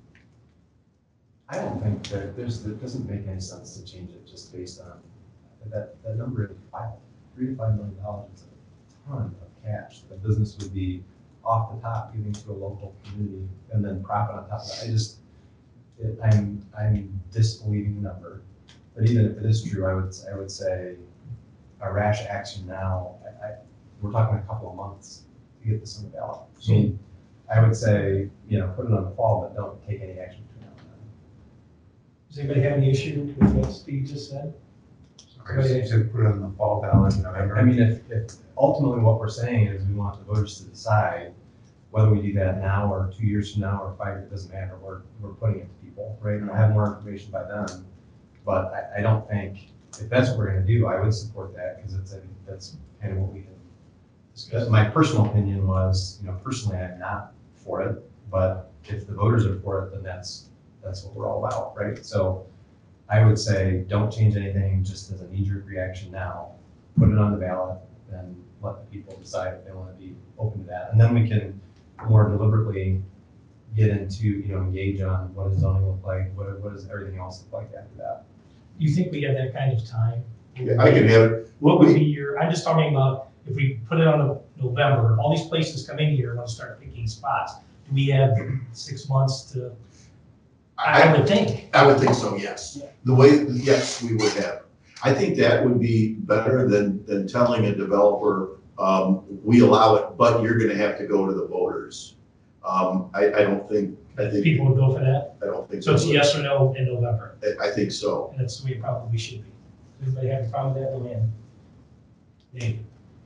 Speaker 15: I don't think that it doesn't make any sense to change it just based on that number of $3 to $5 million is a ton of cash that a business would be off the top giving to a local community and then profit on top of that. I'm disbelieving the number, but even if it is true, I would say a rash action now. We're talking a couple of months to get this on the ballot. So I would say put it on the fall, but don't take any action between now and then.
Speaker 1: Does anybody have any issue with what Steve just said?
Speaker 8: Okay, so you said put it on the fall ballot in November.
Speaker 15: I mean, if ultimately what we're saying is we want the voters to decide whether we do that now or 2 years from now or 5 years, it doesn't matter. We're putting it to people, right? And we'll have more information by then. But I don't think, if that's what we're gonna do, I would support that because that's kind of what we have discussed. My personal opinion was, personally, I'm not for it, but if the voters are for it, then that's what we're all about, right? So I would say, don't change anything just as a knee-jerk reaction now. Put it on the ballot and let the people decide if they want to be open to that. And then we can more deliberately get into, engage on what does zoning look like, what does everything else look like after that.
Speaker 1: You think we have that kind of time?
Speaker 9: Yeah, I can have it.
Speaker 1: What would be your, I'm just talking about if we put it on November, all these places come in here and want to start picking spots. Do we have 6 months to, I would think.
Speaker 9: I would think so, yes. The way, yes, we would have. I think that would be better than telling a developer, we allow it, but you're gonna have to go to the voters. I think.
Speaker 1: People would go for that?
Speaker 9: I don't think.
Speaker 1: So it's yes or no in November?
Speaker 9: I think so.
Speaker 1: And that's the way it probably should be. Does anybody have a problem with that, Luann? Dave?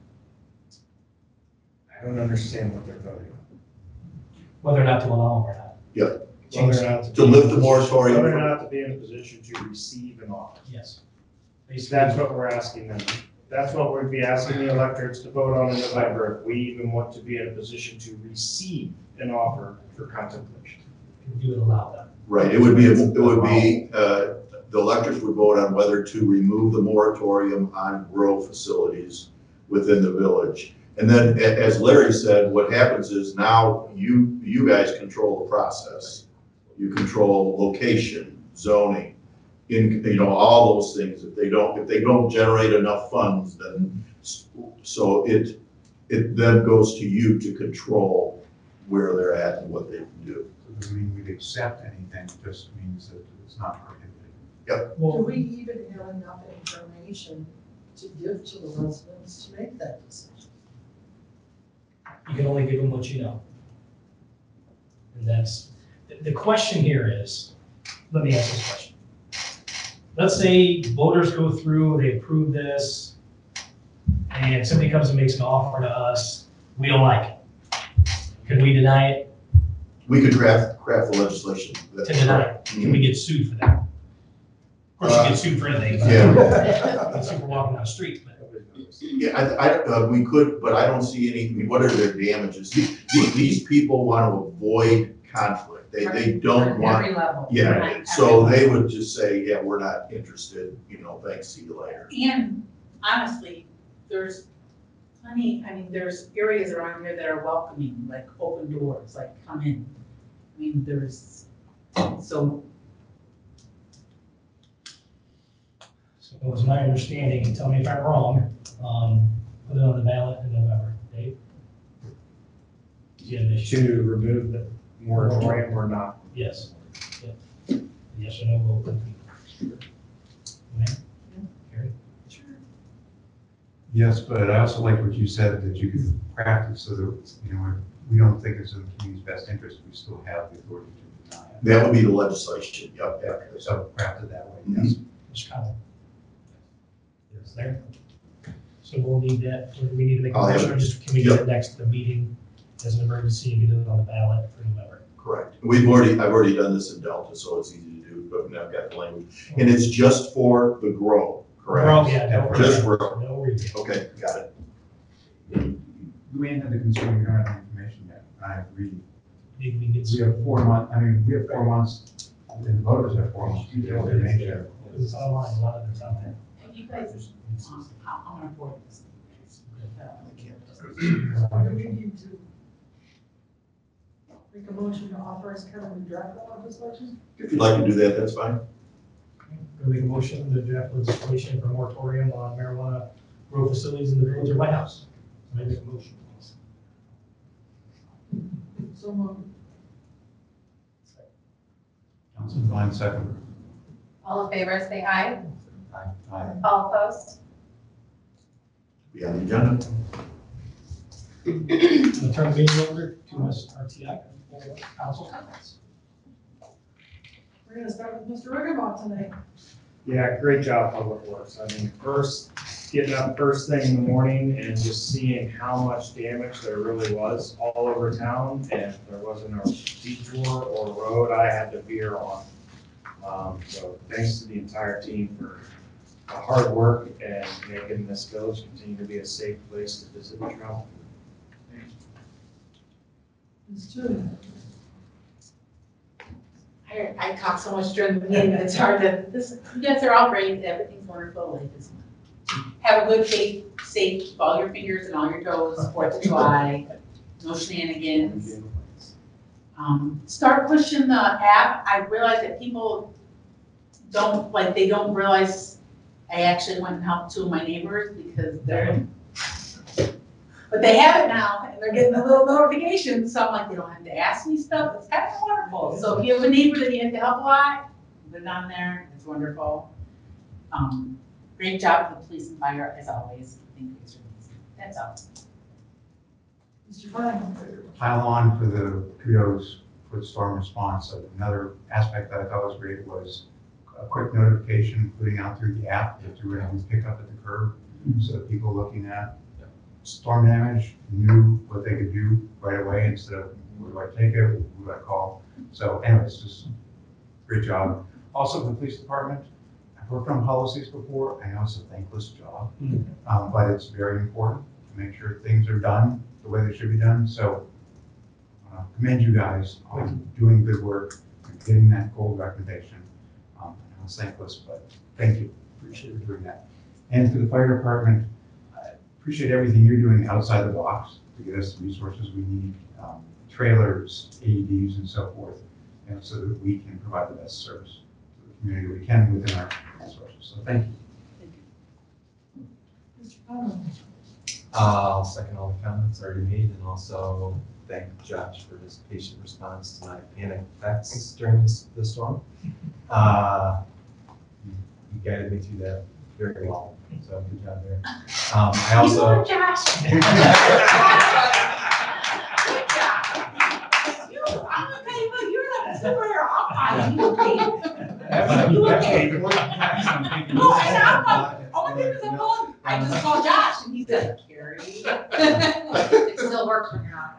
Speaker 7: I don't understand what they're voting on.
Speaker 1: Whether or not to allow them or not?
Speaker 9: Yeah.
Speaker 7: Whether or not
Speaker 9: To lift the moratorium.
Speaker 7: Whether or not to be in a position to receive an offer.
Speaker 1: Yes.
Speaker 7: That's what we're asking them. That's what we'd be asking the electors to vote on in November, if we even want to be in a position to receive an offer for contemplation.
Speaker 1: You would allow that?
Speaker 9: Right, the electors would vote on whether to remove the moratorium on grow facilities within the village. And then, as Larry said, what happens is now you guys control the process. You control location, zoning, all those things. If they don't generate enough funds, then, so it then goes to you to control where they're at and what they can do.
Speaker 8: It doesn't mean we'd accept anything, it just means that it's not prohibited.
Speaker 5: Do we even have enough information to give to the residents to make that decision?
Speaker 1: You can only give them what you know. And that's, the question here is, let me ask this question. Let's say voters go through, they approve this, and somebody comes and makes an offer to us, we don't like it. Could we deny it?
Speaker 9: We could craft the legislation.
Speaker 1: To deny it? Can we get sued for that? Of course, you get sued for anything. But
Speaker 9: Yeah.
Speaker 1: get sued for walking down the street, but.
Speaker 9: Yeah, we could, but I don't see any, what are their damages? These people want to avoid conflict. They don't want.
Speaker 2: Every level.
Speaker 9: Yeah, so they would just say, yeah, we're not interested, thanks, see you later.
Speaker 6: And honestly, there's plenty, there's areas around here that are welcoming, like open doors, like come in. So
Speaker 1: So it was my understanding, and tell me if I'm wrong, put it on the ballot in November. Dave? Yeah,
Speaker 7: To remove the moratorium or not.
Speaker 1: Yes. Yep. Yes or no vote. Carrie?
Speaker 8: Yes, but I also like what you said, that you can practice so that, we don't think it's in the community's best interest, we still have the authority to deny it.
Speaker 9: That would be the legislation, yep.
Speaker 8: So craft it that way,
Speaker 9: Mhm.
Speaker 8: yes.
Speaker 1: Mr. Conlon? Yes, there. So we'll need that, or do we need to make a
Speaker 9: I'll have
Speaker 1: motion,
Speaker 9: it.
Speaker 1: or just can we get it next to the meeting as an emergency and get it on the ballot for November?
Speaker 9: Correct. I've already done this in Delta, so it's easy to do, but now I've got the language. And it's just for the grow, correct?
Speaker 1: Grow, yeah, no
Speaker 9: Just
Speaker 1: retail.
Speaker 9: grow.
Speaker 1: No retail.
Speaker 9: Okay, got it.
Speaker 8: Luann had the concern, we don't have the information yet, I agree.
Speaker 1: Maybe we can get
Speaker 8: We have 4 months, we have 4 months, and the voters have 4 months to do their nation.
Speaker 1: because it's online, a lot of it's out there.
Speaker 6: you guys, I'm gonna forward this.
Speaker 5: Do we need to make a motion to authorize Kevin to draft the legislation?
Speaker 9: If you'd like to do that, that's fine.
Speaker 1: We make a motion to draft legislation for moratorium on marijuana grow facilities in the village of White House. Somebody make a motion, please.
Speaker 5: So moved.
Speaker 8: Councilman Vine, second.
Speaker 14: All in favor, say aye.
Speaker 8: Aye.
Speaker 14: All opposed?
Speaker 9: Be on the agenda.
Speaker 1: I'm gonna turn the meeting over to Ms. Artiaga for council comments.
Speaker 5: We're gonna start with Mr. Riggerbaugh tonight.
Speaker 7: Yeah, great job, Public Works. Getting up first thing in the morning and just seeing how much damage there really was all over town. And if there wasn't a detour or road I had to veer on. So thanks to the entire team for the hard work and making this village continue to be a safe place to visit and travel.
Speaker 5: Ms. Judy.
Speaker 6: I talk so much during the meeting that it's hard to, you guys are all great, everything's wonderful, like just have a good faith, safe, keep all your fingers and all your toes, 4th of July, no they don't realize I actually went and helped two of my neighbors because they're, but they have it now, and they're getting a little notification, so I'm like, they don't have to ask me stuff, it's kind of wonderful. So if you have a neighbor that you have to help a lot, they're down there, it's wonderful. Great job to the police and fire, as always. I think it's really easy. That's all.
Speaker 5: Mr. Fine.
Speaker 8: Pile on for the kudos for the storm response. Another aspect that I thought was great was a quick notification putting out through the app that you were going to pick up at the curb, so that people looking at storm damage knew what they could do right away instead of who do I take it, who do I call. So anyways, just great job. Also the police department, I've worked on policies before. I know it's a thankless job, but it's very important to make sure things are done the way they should be done. So commend you guys on doing good work and getting that gold recommendation. I know it's thankless, but thank you. Appreciate you doing that. And to the fire department, I appreciate everything you're doing outside the box to get us the resources we need, trailers, AEDs, and so forth, and so that we can provide the best service to the community we can within our resources. So thank you.
Speaker 5: Mr. Conlon.
Speaker 15: I'll second all the comments already made, and also thank Josh for his patient response to my panic attacks during the storm. You guided me through that very well, so good job there. I also.
Speaker 6: You are Josh. Good job. I'm gonna pay, but you're not somewhere. I'll find you. You okay? No, and I'm like, oh my goodness, I'm calling. I just called Josh, and he said, Carrie.
Speaker 14: It still works when you're not.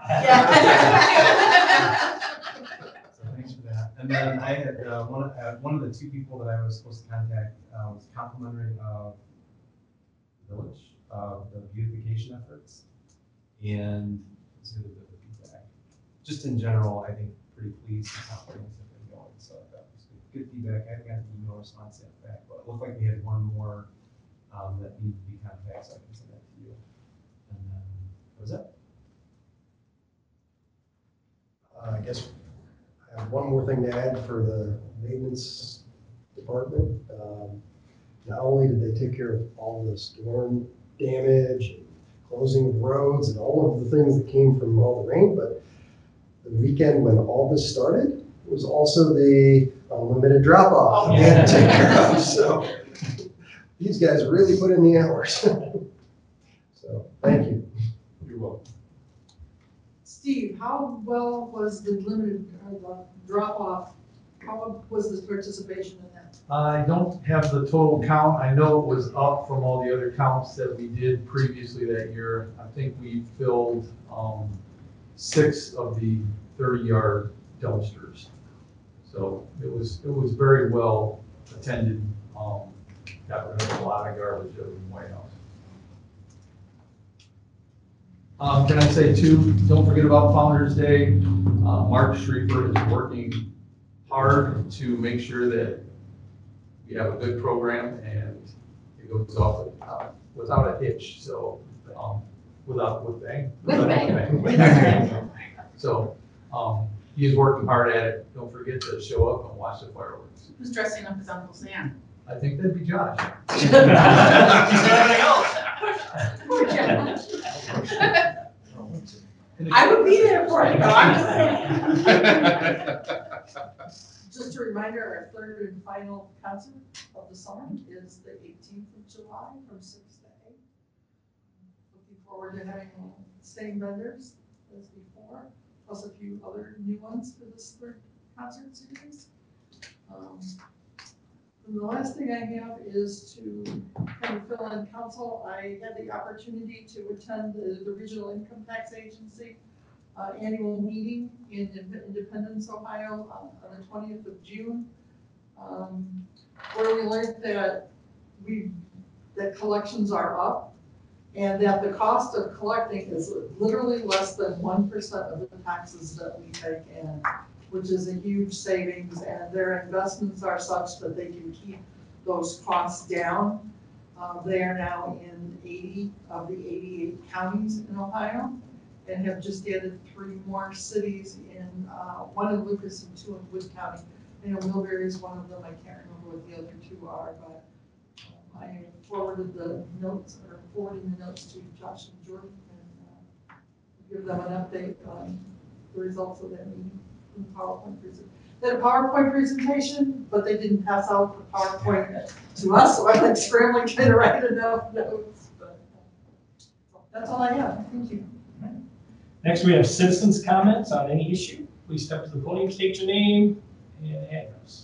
Speaker 6: Yeah.
Speaker 15: So thanks for that. And then I had one of the two people that I was supposed to contact was complimentary of the village, the beautification efforts, and let's see the feedback. Just in general, I think pretty pleased with how things have been going. So that was good feedback. I haven't got an email response yet back, but it looked like we had one more that needed to be contacted, so I can send that to you. And then that was it.
Speaker 11: I guess I have one more thing to add for the maintenance department. Not only did they take care of all the storm damage and closing of roads and all of the things that came from all the rain, but the weekend when all this started was also the unlimited drop-off they had to take care of. So these guys really put in the hours. So thank you.
Speaker 3: You're welcome.
Speaker 5: Steve, how well was the limited drop-off? How was the participation in that?
Speaker 10: I don't have the total count. I know it was up from all the other counts that we did previously that year. I think we filled 6 of the 30-yard dumpsters. So it was very well attended. Got rid of a lot of garbage that was in the White House. Can I say too, don't forget about Founder's Day. Mark Schreiber is working hard to make sure that we have a good program and it goes off without a hitch. So with bang. So he is working hard at it. Don't forget to show up and watch the fireworks.
Speaker 6: Who's dressing up as Uncle Sam?
Speaker 10: I think that'd be Josh.
Speaker 6: Poor Josh. I would be there for you, I'm just saying.
Speaker 5: Just a reminder, our third and final concert of the summer is the 18th of July from 6 to 8. Looking forward to having the same vendors as before, plus a few other new ones for this third concert series. And the last thing I have is to kind of fill in council. I had the opportunity to attend the Regional Income Tax Agency annual meeting in Independence, Ohio on the 20th of June, where we learned that collections are up and that the cost of collecting is literally less than 1% of the taxes that we take in, which is a huge savings, and their investments are such that they can keep those costs down. They are now in 80 of the 88 counties in Ohio and have just added 3 more cities in, 1 in Lucas and 2 in Wood County. I know Millbury is one of them, I can't remember what the other two are, but I forwarded the notes, or forwarding the notes to Josh and Jordan, and give them an update on the results of that meeting in the PowerPoint presentation. They had a PowerPoint presentation, but they didn't pass out the PowerPoint to us, so I like scrambling trying to write enough notes, but that's all I have, thank you.
Speaker 1: Next, we have citizens' comments on any issue. Please step to the podium, state your name and address.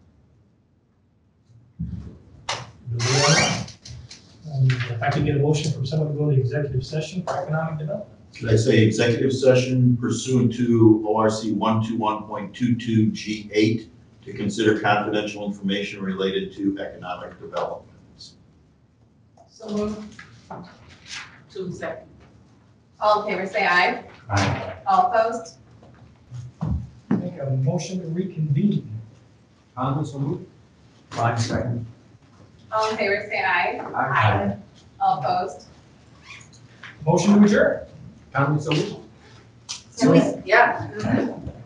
Speaker 1: If I could get a motion from someone to go to executive session for economic development.
Speaker 9: Should I say executive session pursuant to ORC 121.22 G8 to consider confidential information related to economic development?
Speaker 5: So moved.
Speaker 6: 2 seconds.
Speaker 2: All in favor, say aye.
Speaker 8: Aye.
Speaker 2: All opposed?
Speaker 1: Make a motion to reconvene.
Speaker 15: Conlon, so moved.
Speaker 8: Fine, second.
Speaker 2: All in favor, say aye.
Speaker 8: Aye.
Speaker 2: All opposed?
Speaker 1: Motion to adjourn.
Speaker 15: Conlon, so moved.
Speaker 2: Yeah.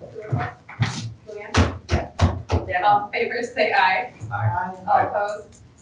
Speaker 2: Luann? Yeah. All in favor, say aye.
Speaker 8: Aye.
Speaker 2: All opposed?